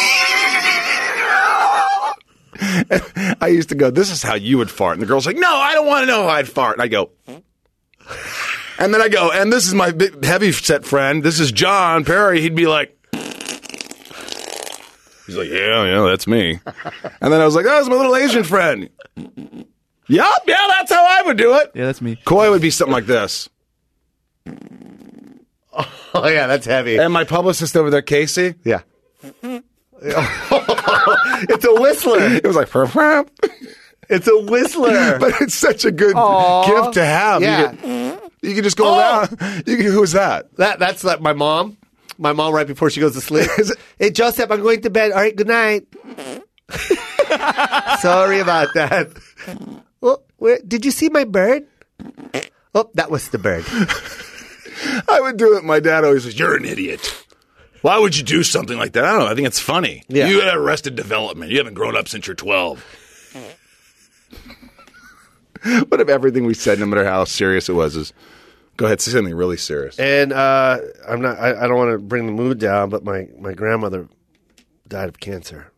I used to go, this is how you would fart. And the girl's like, no, I don't want to know how I'd fart. And I go, and then I go, and this is my big, heavy set friend. This is John Perry. He'd be like, he's like, yeah, that's me. And then I was like, oh, that's my little Asian friend. Yeah, that's how I would do it. Yeah, that's me. Koi would be something like this. Oh, yeah, that's heavy. And my publicist over there, Casey. Yeah. It's a whistler. It was like, it's a whistler. But it's such a good gift to have. Yeah. You can just go around. Who's that? That's like my mom. My mom right before she goes to sleep. Hey, Joseph, I'm going to bed. All right, good night. Sorry about that. Oh, did you see my bird? Oh, that was the bird. I would do it. My dad always says, you're an idiot. Why would you do something like that? I don't know. I think it's funny. Yeah. You had Arrested Development. You haven't grown up since you're 12. What if everything we said, no matter how serious it was, is go ahead, say something really serious. And I don't want to bring the mood down, but my grandmother died of cancer.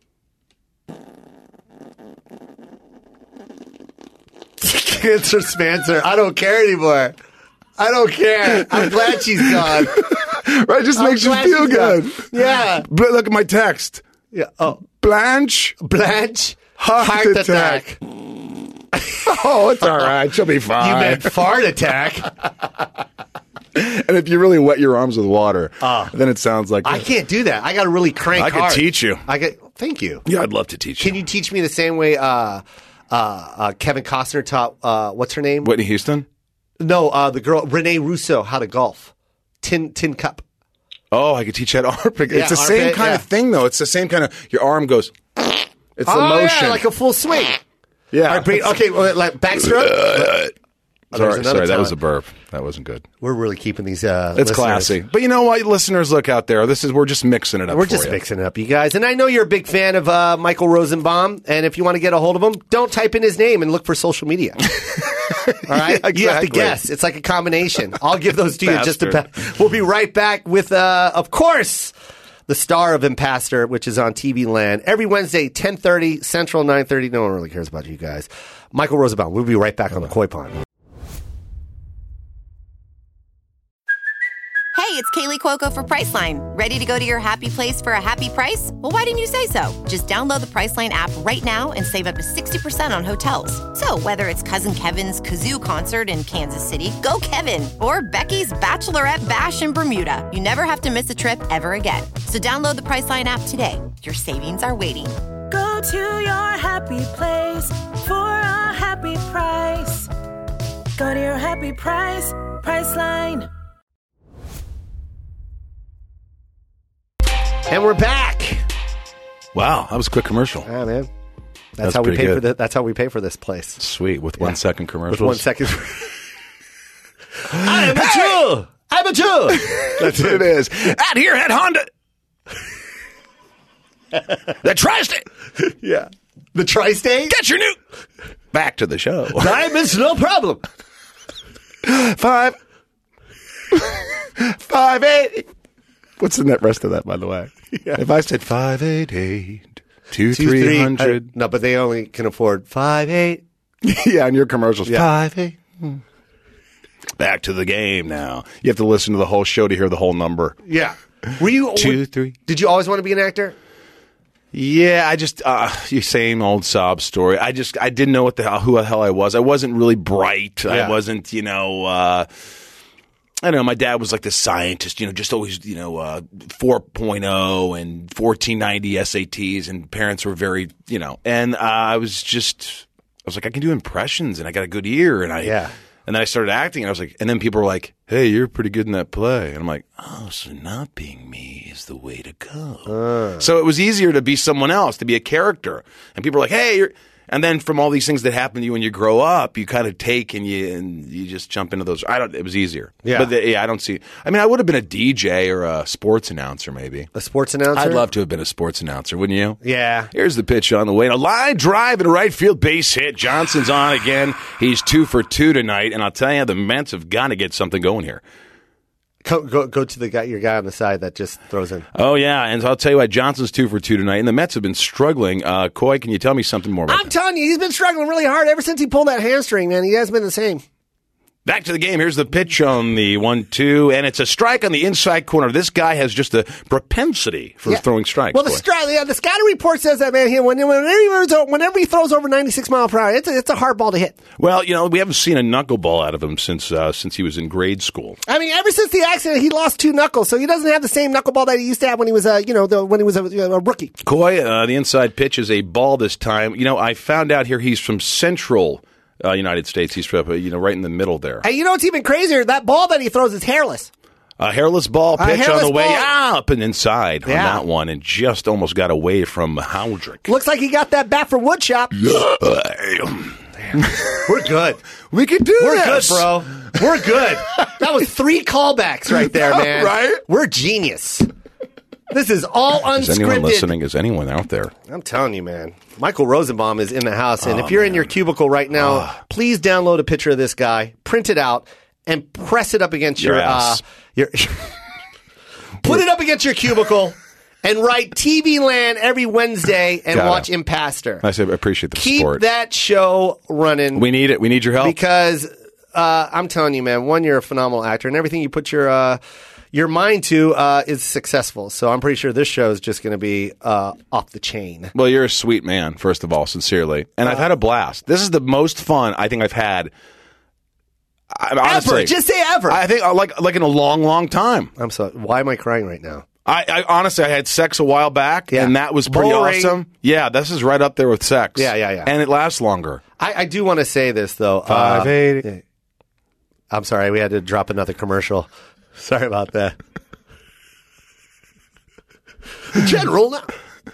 Cancer Spencer. I don't care anymore. I don't care. I'm glad she's gone. Right? It just makes you feel good. Gone. Yeah. But look at my text. Yeah. Oh. Blanche. Heart attack. Oh, it's all right. She'll be fine. You meant fart attack. And if you really wet your arms with water, then it sounds like I can't do that. I got to really crank hard. I could teach you. Thank you. Yeah, I'd love to teach you. Can you teach me the same way Kevin Costner taught, what's her name? Whitney Houston? No, the girl, Renee Russo, how to golf. Tin cup. Oh, I could teach that armpit. Yeah, it's the same kind of thing, though. It's the same kind of, your arm goes, it's the motion. Yeah, like a full swing. Yeah. All right, okay, like backstroke. Sorry, that was a burp. That wasn't good. We're really keeping these. It's listeners. classy, but you know what, listeners, look out there. We're just mixing it up. We're just mixing it up, you guys. And I know you're a big fan of Michael Rosenbaum. And if you want to get a hold of him, don't type in his name and look for social media. All right, yeah, exactly. You have to guess. It's like a combination. I'll give those to you just to. We'll be right back with, of course, the star of Impastor, which is on TV Land every Wednesday, 10:30 Central, 9:30. No one really cares about you guys. Michael Rosenbaum. We'll be right back on the Koi Pond. Hey, it's Kaylee Cuoco for Priceline. Ready to go to your happy place for a happy price? Well, why didn't you say so? Just download the Priceline app right now and save up to 60% on hotels. So whether it's Cousin Kevin's Kazoo Concert in Kansas City, go Kevin, or Becky's Bachelorette Bash in Bermuda, you never have to miss a trip ever again. So download the Priceline app today. Your savings are waiting. Go to your happy place for a happy price. Go to your happy price, Priceline. And we're back. Wow, that was a quick commercial. Yeah, man. That's how we pay good. That's how we pay for this place. Sweet, with 1 second commercials. With 1 second. I'm a Jew. That's what it is. Out here at Honda. The Tri-State. Yeah. The Tri-State? Get your new. Back to the show. Diamonds, no problem. 5, 8. What's the net rest of that, by the way? Yeah. If I said 588 2300. No, but they only can afford 5-8. Yeah, in your commercials. Yeah. 5-8. Back to the game now. You have to listen to the whole show to hear the whole number. Yeah. Were you 2, 3? Did you always want to be an actor? Yeah, I just you same old sob story. I didn't know who the hell I was. I wasn't really bright. Yeah. I wasn't, I don't know, my dad was like this scientist, just always, 4.0 and 1490 SATs, and parents were very, and I was like, I can do impressions, and I got a good ear, and then I started acting, and I was like, and then people were like, hey, you're pretty good in that play, and I'm like, oh, so not being me is the way to go. So it was easier to be someone else, to be a character, and people were like, hey, and then from all these things that happen to you when you grow up, you kind of take and you just jump into those. It was easier. Yeah. But I don't see. I mean, I would have been a DJ or a sports announcer, maybe. A sports announcer? I'd love to have been a sports announcer, wouldn't you? Yeah. Here's the pitch on the way. A line drive and a right field base hit. Johnson's on again. He's 2 for 2 tonight, and I'll tell you, the Mets have got to get something going here. Go to your guy on the side that just throws in. Oh, yeah, and I'll tell you what, Johnson's 2 for 2 tonight, and the Mets have been struggling. Coy, can you tell me something more about that? I'm telling you, he's been struggling really hard ever since he pulled that hamstring, man. He hasn't been the same. Back to the game. Here's the pitch on the 1-2, and it's a strike on the inside corner. This guy has just a propensity for throwing strikes. Well, the scouting report says that, man. Whenever he throws over 96 mile per hour, it's a hard ball to hit. Well, we haven't seen a knuckleball out of him since he was in grade school. I mean, ever since the accident, he lost 2 knuckles, so he doesn't have the same knuckleball that he used to have when he was a rookie. Coy, the inside pitch is a ball this time. I found out here he's from Central United States. He's right in the middle there. Hey, what's even crazier? That ball that he throws is hairless. A hairless ball pitch on the way up and inside on that one, and just almost got away from Howdrick. Looks like he got that bat from Woodshop. We're good. We can do this. We're good, bro. We're good. That was 3 callbacks right there, man. Right? We're genius. This is all unscripted. Is anyone listening? Is anyone out there? I'm telling you, man. Michael Rosenbaum is in the house, and if you're in your cubicle right now, please download a picture of this guy, print it out, and press it up against your put it up against your cubicle, and write TV Land every Wednesday and watch Impastor. I appreciate the support. Keep that show running. We need it. We need your help. Because I'm telling you, man, you're a phenomenal actor, and everything you put your mind to is successful. So I'm pretty sure this show is just going to be off the chain. Well, you're a sweet man, first of all, sincerely. And I've had a blast. This is the most fun I think I've had. Honestly, ever. Just say ever. I think like in a long, long time. I'm sorry. Why am I crying right now? I honestly, I had sex a while back, and that was pretty awesome. Yeah, this is right up there with sex. Yeah. And it lasts longer. I do want to say this, though. 580. I'm sorry. We had to drop another commercial. Sorry about that. General now.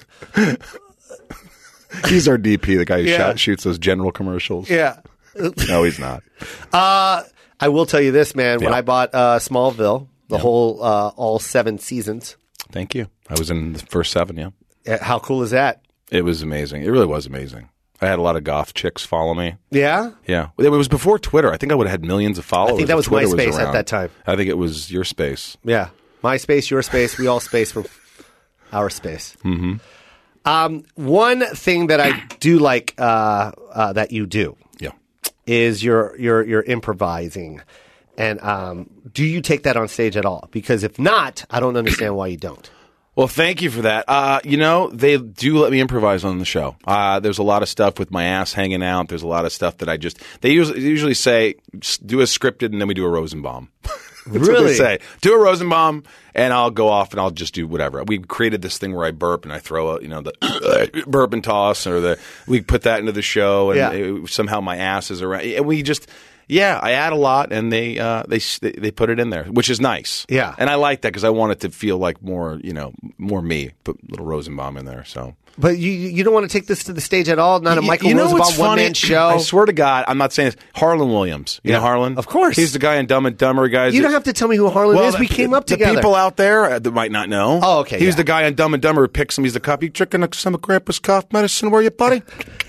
He's our DP, the guy who shoots those general commercials. Yeah. No, he's not. I will tell you this, man. When I bought Smallville, the whole all 7 seasons. Thank you. I was in the first 7, yeah. How cool is that? It was amazing. It really was amazing. I had a lot of goth chicks follow me. Yeah? Yeah. It was before Twitter. I think I would have had millions of followers. I think that was MySpace at that time. I think it was your space. Yeah. MySpace, your space, we all space from our space. Mm-hmm. One thing that I do like that you do is your improvising. And do you take that on stage at all? Because if not, I don't understand why you don't. Well, thank you for that. They do let me improvise on the show. There's a lot of stuff with my ass hanging out. There's a lot of stuff that they usually say, do a scripted and then we do a Rosenbaum. That's what they say. Do a Rosenbaum and I'll go off and I'll just do whatever. We created this thing where I burp and I throw out, the burp and toss, or we put that into the show and somehow my ass is around. And we just... Yeah, I add a lot, and they put it in there, which is nice. Yeah, and I like that because I want it to feel like more me. Put a little Rosenbaum in there. So, but you don't want to take this to the stage at all. Not a Michael Rosenbaum one-man show. I swear to God, I'm not saying this. Harlan Williams, you know Harlan? Of course, he's the guy in Dumb and Dumber. Guys, you don't have to tell me who Harlan is. We came up together. The people out there that might not know. Oh, okay. He's the guy in Dumb and Dumber who picks him. He's the cop. You drinking some of Grandpa's cough medicine, were you, buddy?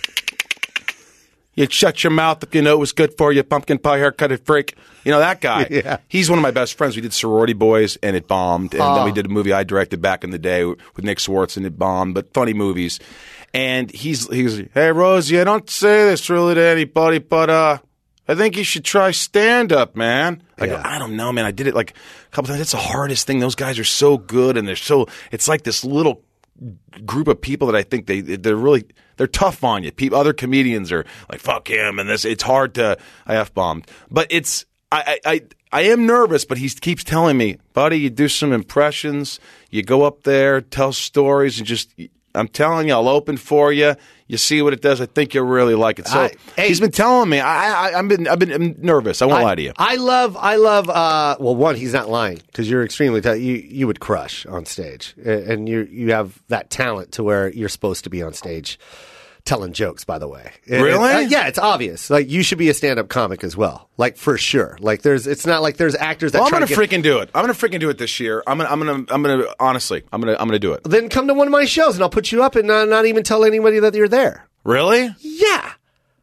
You shut your mouth if you know it was good for you, pumpkin pie haircutted freak. That guy. Yeah. He's one of my best friends. We did Sorority Boys, and it bombed. And then we did a movie I directed back in the day with Nick Swartz, and it bombed. But funny movies. And he's hey, Rosie, I don't say this really to anybody, but I think you should try stand-up, man. I go, I don't know, man. I did it like a couple times. It's the hardest thing. Those guys are so good, and it's like this little group of people that I think they're tough on you. Other comedians are like, fuck him, and this. It's hard to. I F-bombed, but I am nervous, but he keeps telling me, buddy, you do some impressions, you go up there, tell stories, and just, I'm telling you, I'll open for you. You see what it does. I think you'll really like it. So he's been telling me. I've been nervous. I won't lie to you. I love. Well, one, he's not lying because you're extremely. You would crush on stage, and you have that talent to where you're supposed to be on stage telling jokes. By the way, really? Yeah, it's obvious. Like you should be a stand-up comic as well. Like for sure. Like it's not like there's actors that. Well, I'm gonna freaking do it. I'm gonna freaking do it this year. I'm gonna honestly. I'm gonna do it. Then come to one of my shows and I'll put you up and not even tell anybody that you're there. Really? Yeah.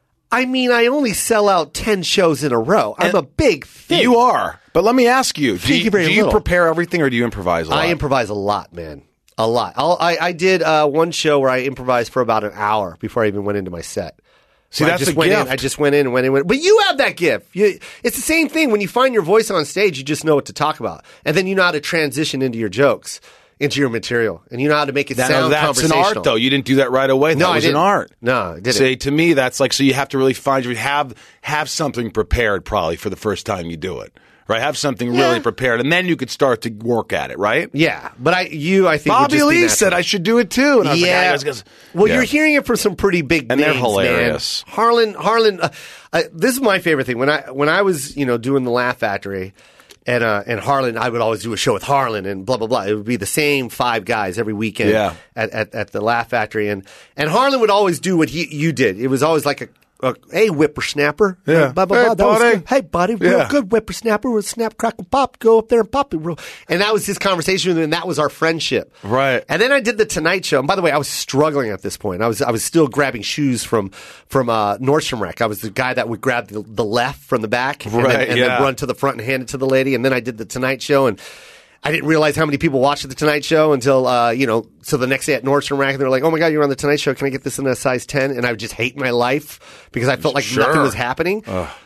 I mean, I only sell out 10 shows in a row. I'm a big thing. You are. But let me ask you, do you prepare everything or do you improvise a lot? I improvise a lot, man. A lot. I did one show where I improvised for about an hour before I even went into my set. See, that's a gift. I just went in and went in. But you have that gift. It's the same thing. When you find your voice on stage, you just know what to talk about. And then you know how to transition into your jokes. Into your material, and you know how to make it sound conversational. That's an art, though. You didn't do that right away. That was an art. No, I didn't. See, to me, that's like, so you have to really have something prepared probably for the first time you do it, right? Have something really prepared, and then you could start to work at it, right? Yeah, but I think Bobby Lee said I should do it too, and I was like, well, you're hearing it from some pretty big names, they're hilarious. Man. Harlan. This is my favorite thing when I was doing the Laugh Factory. And Harlan, I would always do a show with Harlan and blah, blah, blah. It would be the same 5 guys every weekend at the Laugh Factory. And Harlan would always do what you did. It was always like a hey, whippersnapper. Yeah. Blah, blah, blah. Hey, buddy. Real good whippersnapper with snap, crackle, pop. Go up there and pop it. And that was his conversation with him, and that was our friendship. Right. And then I did the Tonight Show. And by the way, I was struggling at this point. I was still grabbing shoes from Nordstrom Rack. I was the guy that would grab the left from the back and then run to the front and hand it to the lady. And then I did the Tonight Show, and I didn't realize how many people watched the Tonight Show until, so the next day at Nordstrom Rack, they were like, oh my God, you're on the Tonight Show. Can I get this in a size 10? And I would just hate my life because I felt like nothing was happening.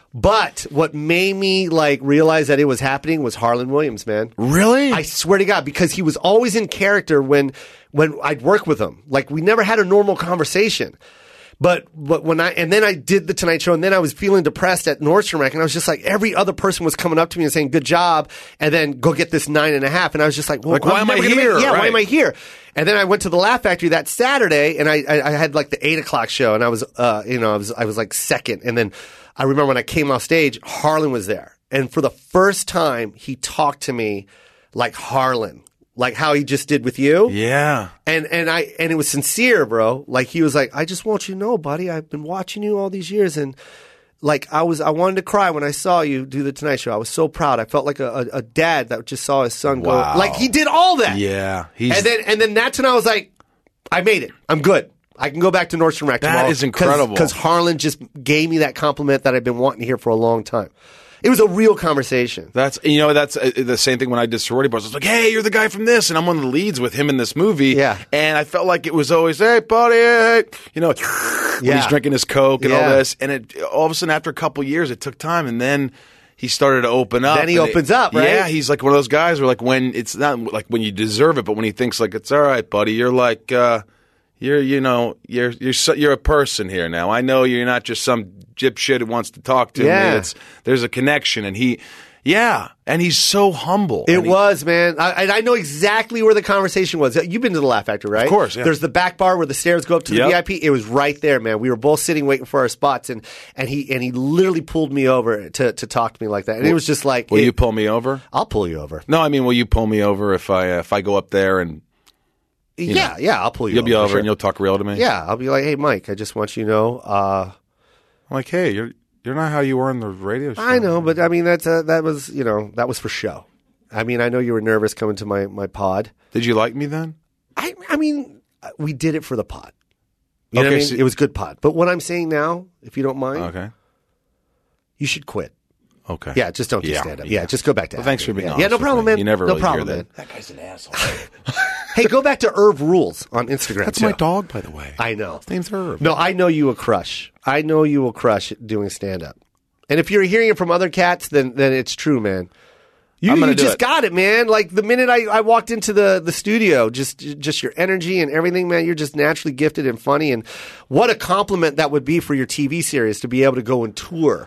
But what made me realize that it was happening was Harlan Williams, man. Really? I swear to God, because he was always in character when I'd work with him. Like we never had a normal conversation. But then I did the Tonight Show, and then I was feeling depressed at Nordstrom Rack, and I was just like, every other person was coming up to me and saying, good job, and then go get this 9.5. And I was just like, well, why am I here? Why am I here? And then I went to the Laugh Factory that Saturday, and I had the 8 o'clock show, and I was, I was like second. And then I remember when I came off stage, Harlan was there. And for the first time, he talked to me like Harlan. Like how he just did with you. Yeah. And it was sincere, bro. Like he was like, I just want you to know, buddy, I've been watching you all these years, and I wanted to cry when I saw you do the Tonight Show. I was so proud. I felt like a dad that just saw his son go. Like he did all that. Yeah. And then that's when I was like, I made it. I'm good. I can go back to Nordstrom Rack tomorrow. That is incredible. Because Harlan just gave me that compliment that I've been wanting to hear for a long time. It was a real conversation. That's the same thing when I did Sorority Bars. I was like, hey, you're the guy from this, and I'm one of the leads with him in this movie. Yeah. And I felt like it was always, hey, buddy, hey. When he's drinking his Coke and all this. And all of a sudden, after a couple years, it took time, and then he started to open up. Then he opens up, right? Yeah, he's like one of those guys where when it's not like when you deserve it, but when he thinks like, it's all right, buddy, you're like, you're a person here now. I know you're not just some dipshit who wants to talk to me. There's a connection, and he's so humble. It was, man. I know exactly where the conversation was. You've been to the Laugh Factory, right? Of course, yeah. There's the back bar where the stairs go up to the VIP. It was right there, man. We were both sitting waiting for our spots, and he literally pulled me over to talk to me like that. And it was just like, will you pull me over? I'll pull you over. No, I mean, will you pull me over if I go up there and? I'll pull you over. You'll be over and you'll talk real to me? Yeah, I'll be like, hey, Mike, I just want you to know. I'm like, hey, you're not how you were in the radio show. I know, but I mean, that was for show. I mean, I know you were nervous coming to my pod. Did you like me then? I mean, we did it for the pod. You know what I mean? So it was good pod. But what I'm saying now, if you don't mind, you should quit. Okay. Yeah, just don't do stand up. Yeah, just go back to acting. Thanks for being honest. Yeah, no problem, man. You never really problem, hear man. That guy's an asshole. Hey, go back to Irv Rules on Instagram. That's my dog, by the way. I know. His name's Irv. No, I know you will crush. I know you will crush doing stand up. And if you're hearing it from other cats, then it's true, man. You just got it, man. Like the minute I walked into the studio, just your energy and everything, man, you're just naturally gifted and funny. And what a compliment that would be for your TV series to be able to go and tour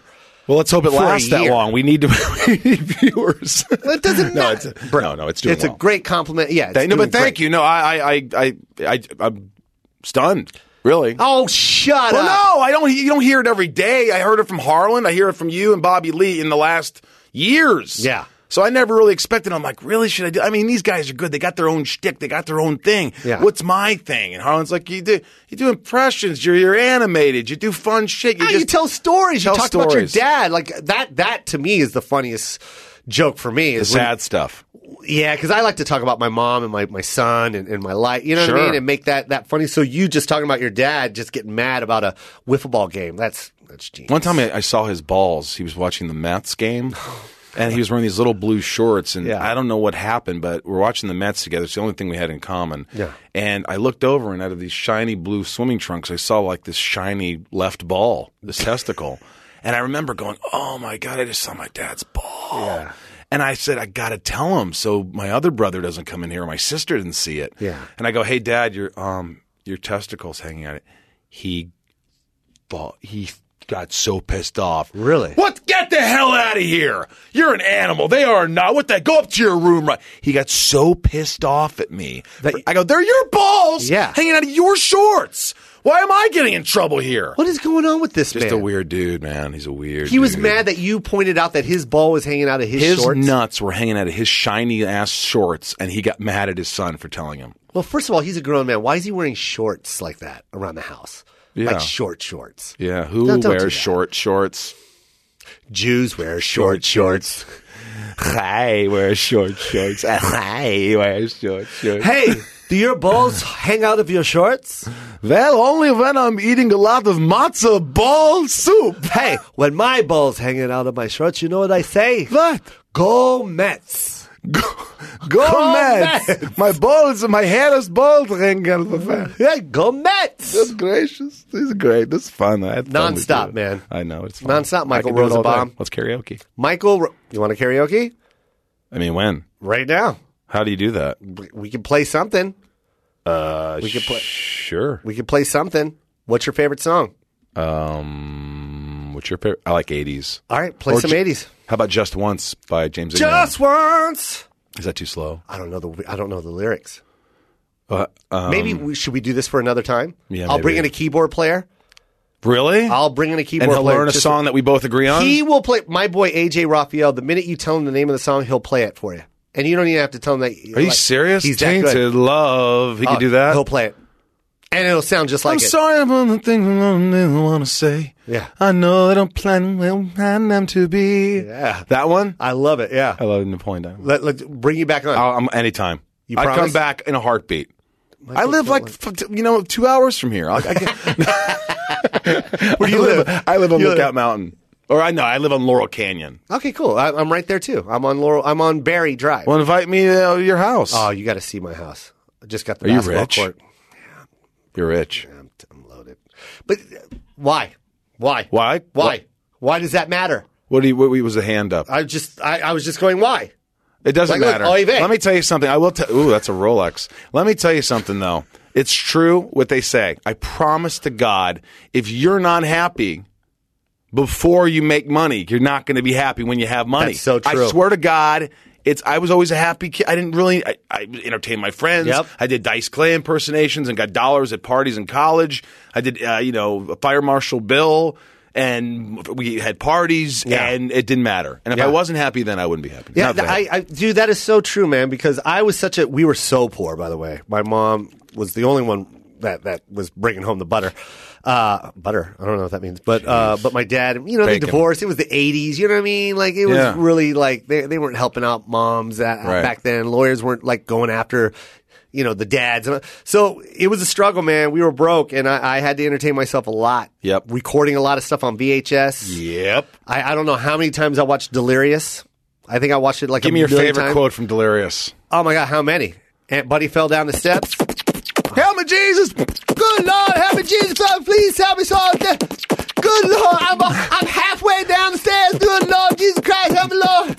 Well, let's hope it for a lasts that year. long. We need viewers. It doesn't matter. It's doing It's a great compliment. Yeah, thank you. No, I'm stunned. Really? Oh, shut up! No, I don't. You don't hear it every day. I heard it from Harlan. I hear it from you and Bobby Lee in the last years. Yeah. So I never really expected. I'm like, really? Should I do? I mean, these guys are good. They got their own shtick. They got their own thing. Yeah. What's my thing? And Harlan's like, you do impressions. You're animated. You do fun shit. You tell stories. You talk about your stories. dad. Like that to me is the funniest joke for me. Is The sad stuff. Yeah, because I like to talk about my mom and my son and my life. You know what I Sure. mean? And make that funny. So you just talking about your dad just getting mad about a wiffle ball game. That's genius. One time I saw his balls. He was watching the Mets game. And he was wearing these little blue shorts, and I don't know what happened, but we're watching the Mets together. It's the only thing we had in common. Yeah. And I looked over, and out of these shiny blue swimming trunks, I saw like this shiny left ball, this testicle. And I remember going, oh, my God, I just saw my dad's ball. Yeah. And I said, I got to tell him so my other brother doesn't come in here, or my sister didn't see it. Yeah. And I go, hey, Dad, your testicle's hanging out. He got so pissed off. Really? What? Get the hell out of here. You're an animal. They are not. What the? Go up to your room. Right. He got so pissed off at me. I go, they're your balls hanging out of your shorts. Why am I getting in trouble here? What is going on with this man? Just a weird dude, man. He's a weird He was dude. mad that you pointed out that his ball was hanging out of his shorts? His nuts were hanging out of his shiny-ass shorts, and he got mad at his son for telling him. Well, first of all, he's a grown man. Why is he wearing shorts like that around the house? Yeah. Like shorts. Yeah, who Don't do wears that. short shorts? Jews wear shorts. I wear short shorts. I wear short shorts. Hey, do your balls hang out of your shorts? Well, only when I'm eating a lot of matzo ball soup. Hey, when my balls hanging out of my shorts, you know what I say? What? Go Mets. Go Mets. My hair is bald. Hey, go Mets. That's gracious. This is great. This is fun. Non-stop, man. I know. It's fun. Non-stop, Michael I can do it all Rosenbaum. day. Let's karaoke. Michael, you want a karaoke? I mean, when? Right now. How do you do that? We can play something. We could play. Sure. We can play something. What's your favorite song? What's your favorite? I like 80s. All right, play some 80s. How about Just Once by James Ingram? Just Once. Is that too slow? I don't know the lyrics. Should we do this for another time? Yeah, I'll bring in a keyboard player. Really? I'll bring in a keyboard and he'll player. learn a song that we both agree on? He will play. My boy AJ Raphael, the minute you tell him the name of the song, he'll play it for you. And you don't even have to tell him that. Are you serious? He's that good. Tainted Love. He can do that? He'll play it. And it'll sound just like I'm sorry about the things I don't want to say. Yeah. I know I don't plan them to be. Yeah. That one? I love it, yeah. I love Napoleon Dynamite. Let's bring you back on. Anytime. You I promise? come back in a heartbeat. I live 2 hours from here. Where do you live? I live on Lookout Mountain. Or I live on Laurel Canyon. Okay, cool. I'm right there too. I'm on Barry Drive. Well, invite me to your house. Oh, you got to see my house. I just got the Are you basketball rich? court. You're rich. Yeah, I'm loaded. But why? Why? Why? Why? Why does that matter? What was the hand up? I was just going, why? It doesn't Like, matter. look, Let me tell you something. I will tell. Ooh, that's a Rolex. Let me tell you something though. It's true what they say. I promise to God, if you're not happy before you make money, you're not going to be happy when you have money. That's so true. I swear to God. I was always a happy kid. I didn't really. I entertained my friends. Yep. I did Dice Clay impersonations and got dollars at parties in college. I did, Fire Marshal Bill, and we had parties, and it didn't matter. And if I wasn't happy, then I wouldn't be happy. Yeah, dude, that is so true, man. Because I was we were so poor. By the way, my mom was the only one that was bringing home the butter. Butter. I don't know what that means, but my dad, they Bacon. divorced. It was the 80s. You know what I mean? Like it was really like they weren't helping out moms back then. Lawyers weren't like going after, the dads. So it was a struggle, man. We were broke, and I had to entertain myself a lot. Yep. Recording a lot of stuff on VHS. Yep. I don't know how many times I watched Delirious. I think I watched it like Give a me your million favorite times. quote from Delirious. Oh my God, how many? Aunt Buddy fell down the steps. Help me, Jesus! Good Lord, help me, Jesus! Please help me, so good Lord, I'm halfway down the stairs. Good Lord, Jesus Christ, help me, Lord!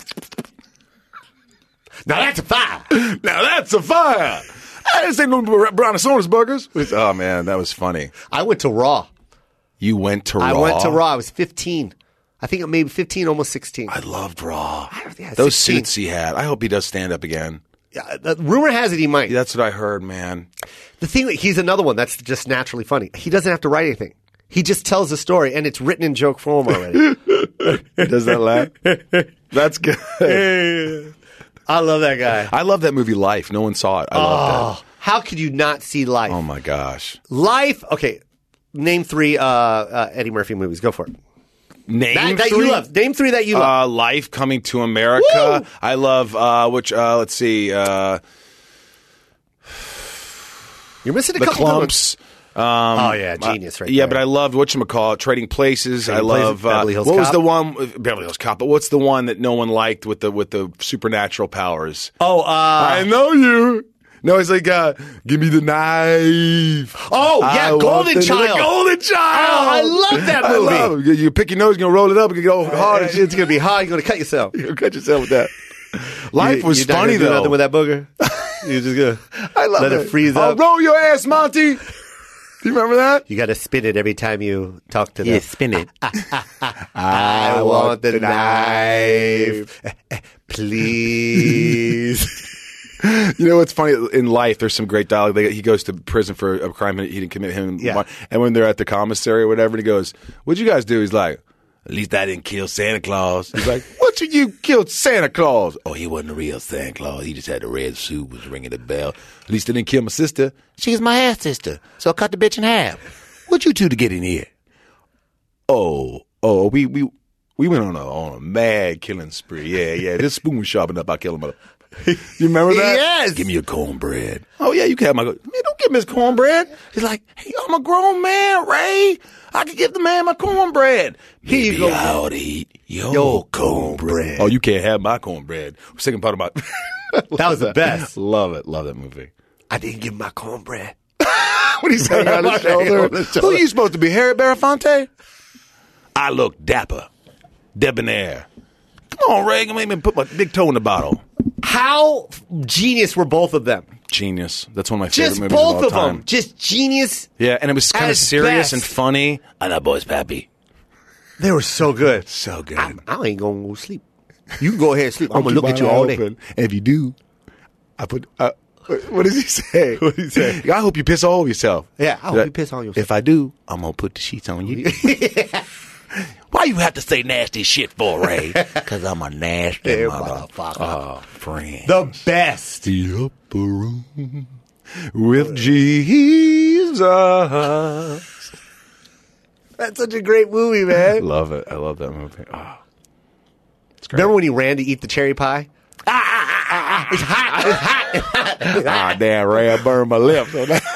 Now that's a fire. Now that's a fire. I didn't say no Brontosaurus burgers. Oh man, that was funny. I went to Raw. You went to Raw? I went to Raw. I was 15. I think maybe 15, almost 16. I loved Raw. Yeah, Those 16. suits he had. I hope he does stand up again. Yeah, the rumor has it he might. That's what I heard, man. The thing, he's another one that's just naturally funny. He doesn't have to write anything. He just tells the story, and it's written in joke form already. Does that laugh? That's good. I love that guy. I love that movie Life. No one saw it. I love that. How could you not see Life? Oh, my gosh. Life, okay, name 3 Eddie Murphy movies. Go for it. Name that 3? you love. Name 3 that you love. Life, Coming to America. Woo! I love, let's see. You're missing a The couple Clumps. Oh, yeah, genius right Yeah, there. but I loved, whatchamacallit, Trading Places. I love, Beverly Hills what Cop? was the one, Beverly Hills Cop, but what's the one that no one liked with the supernatural powers? Oh, I know you. No, he's like, give me the knife. Oh, yeah, Golden Child. Golden Child. Oh, I love that movie. I love it. You pick your nose, you're going to roll it up, and you go hard. It's going to be hard. You're going to cut yourself. You're going to cut yourself with that. Life was you're not funny, gonna do though. nothing with that booger. You're just going to I love let it freeze up. Roll your ass, Monty. Do you remember that? You got to spin it every time you talk to them. Yeah, spin it. I want the knife. Please. You know what's funny? In Life, there's some great dialogue. He goes to prison for a crime he didn't commit. And when they're at the commissary or whatever, and he goes, "What'd you guys do?" He's like, "At least I didn't kill Santa Claus." He's like, "What did you kill Santa Claus?" "Oh, he wasn't a real Santa Claus. He just had a red suit, was ringing the bell. At least I didn't kill my sister. She's my half sister, so I cut the bitch in half. What'd you do to get in here?" Oh, we went on a mad killing spree. Yeah. This spoon was sharp enough. I killed him. You remember that? Yes. Give me your cornbread. Oh, yeah, you can have my... Man, don't give me his cornbread. He's like, hey, I'm a grown man, Ray. I can give the man my cornbread. Here you go. I ought to eat your cornbread. Oh, you can't have my cornbread. Second part about... That was the best. Love it. Love that movie. I didn't give him my cornbread. What he's saying on his shoulder. Who are you supposed to be, Harry Belafonte? I look dapper. Debonair. Come on, Ray. Make me put my big toe in the bottle. How genius were both of them? Genius. That's one of my favorite Just movies both of all of time. them. Just genius. Yeah, and it was kind of As serious best. and funny. And that boy's pappy. They were so good. So good. I ain't going to go sleep. You can go ahead and sleep. I'm going to look at you all day. And if you do, I put... what does he say? What did he say? I hope you piss all over yourself. Yeah, I hope you piss on yourself. If I do, I'm going to put the sheets on you. Why you have to say nasty shit for, Ray? Because I'm a nasty motherfucker. Oh, friend. The best. The upper room with Jesus. That's such a great movie, man. Love it. I love that movie. Oh, it's great. Remember when he ran to eat the cherry pie? It's hot. It's hot. It's hot. Ah, damn, Ray, I burned my lips on that.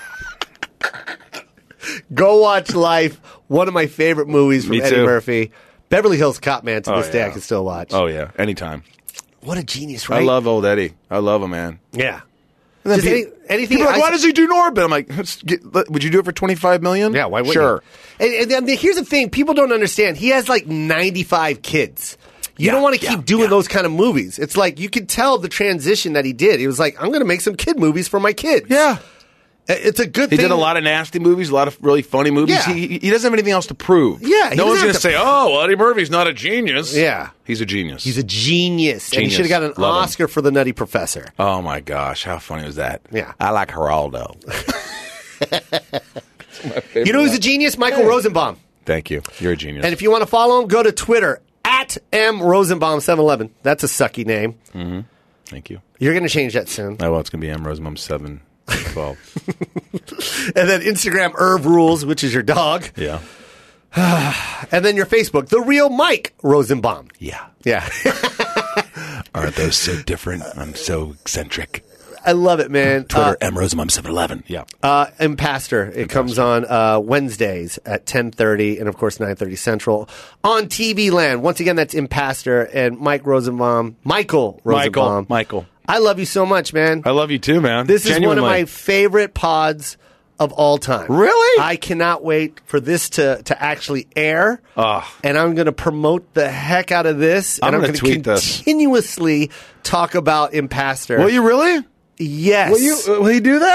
Go watch Life. One of my favorite movies from Me Eddie too. Murphy. Beverly Hills Cop, man. To this day, yeah. I can still watch. Oh, yeah. Anytime. What a genius, right? I love old Eddie. I love him, man. Yeah. And then Just anything. people are like, why does he do Norbit? I'm like, would you do it for $25 million? Yeah, why wouldn't Sure. you? And then here's the thing. People don't understand. He has like 95 kids. You don't want to keep doing those kind of movies. It's like you could tell the transition that he did. He was like, I'm going to make some kid movies for my kids. Yeah. It's a good He thing. did a lot of nasty movies, a lot of really funny movies. Yeah. He doesn't have anything else to prove. Yeah, he no one's doesn't going have to to- say, oh, well, Eddie Murphy's not a genius. Yeah. He's a genius. He's a genius. And he Genius. should have got an Love him. Oscar for The Nutty Professor. Oh, my gosh. How funny was that? Yeah. I like Geraldo. You know who's a genius? Michael Rosenbaum. Thank you. You're a genius. And if you want to follow him, go to Twitter at MRosenbaum711. That's a sucky name. Mm-hmm. Thank you. You're going to change that soon. Oh, well, it's going to be M. Rosenbaum 712. And then Instagram, Irv Rules, which is your dog. Yeah. And then your Facebook, The Real Mike Rosenbaum. Yeah. Yeah. Aren't those so different? I'm so eccentric. I love it, man. Twitter, M. Rosenbaum 711. Yeah. Impastor. It comes on Wednesdays at 10:30 and, of course, 9:30 Central on TV Land. Once again, that's Impastor and Michael Rosenbaum. Michael. I love you so much, man. I love you too, man. This is one of Genuinely. my favorite pods of all time. Really? I cannot wait for this to actually air. And I'm going to promote the heck out of this. I'm And I'm gonna going to tweet this. continuously talk about Impastor. Will you really? Yes. Will you do that?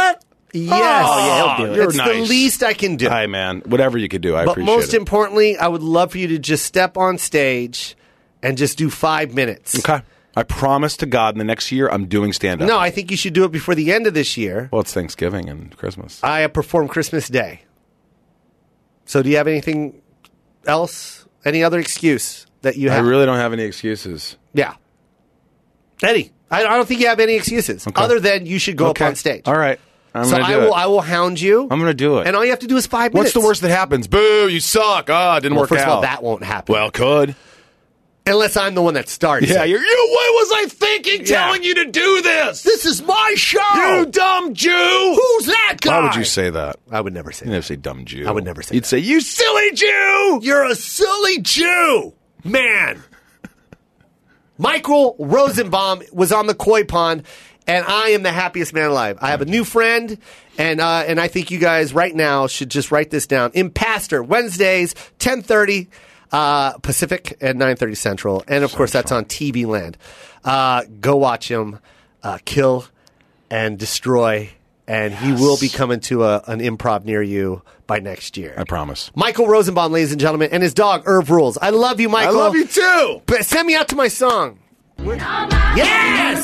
Yes. Oh, yeah, he'll do it. It's the least I can do. Hi, man. Whatever you could do, I appreciate it. But most importantly, I would love for you to just step on stage and just do 5 minutes. Okay. I promise to God in the next year I'm doing stand-up. No, I think you should do it before the end of this year. Well, it's Thanksgiving and Christmas. I perform Christmas Day. So do you have anything else? Any other excuse that you have? I really don't have any excuses. Yeah. Eddie, I don't think you have any excuses other than you should go up on stage. All right. I will hound you. I'm going to do it. And all you have to do is 5 minutes. What's the worst that happens? Boo, you suck. Didn't work first out. of all, that won't happen. Well, could. Unless I'm the one that starts. Yeah, it. what was I thinking telling you to do this? This is my show. You dumb Jew. Who's that guy? Why would you say that? I would never say You'd that. never say dumb Jew. I would never say You'd that. say, you silly Jew. You're a silly Jew, man. Michael Rosenbaum was on the koi pond, and I am the happiest man alive. I have a new friend, and I think you guys right now should just write this down. Impastor, Wednesdays, 10:30 Pacific and 9:30 Central. And, of course, that's on TV Land. Go watch him kill and destroy, and he will be coming to an improv near you by next year. I promise. Michael Rosenbaum, ladies and gentlemen, and his dog, Irv Rules. I love you, Michael. I love you, too. But send me out to my song. Yes!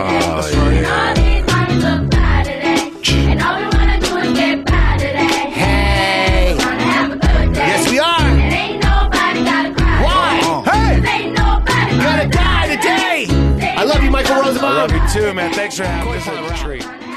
Hey! Yes, we are. Why? Hey! Gotta die today. I love you, Michael Rosenbaum. I love you, too, man. Thanks for having us. It's a treat.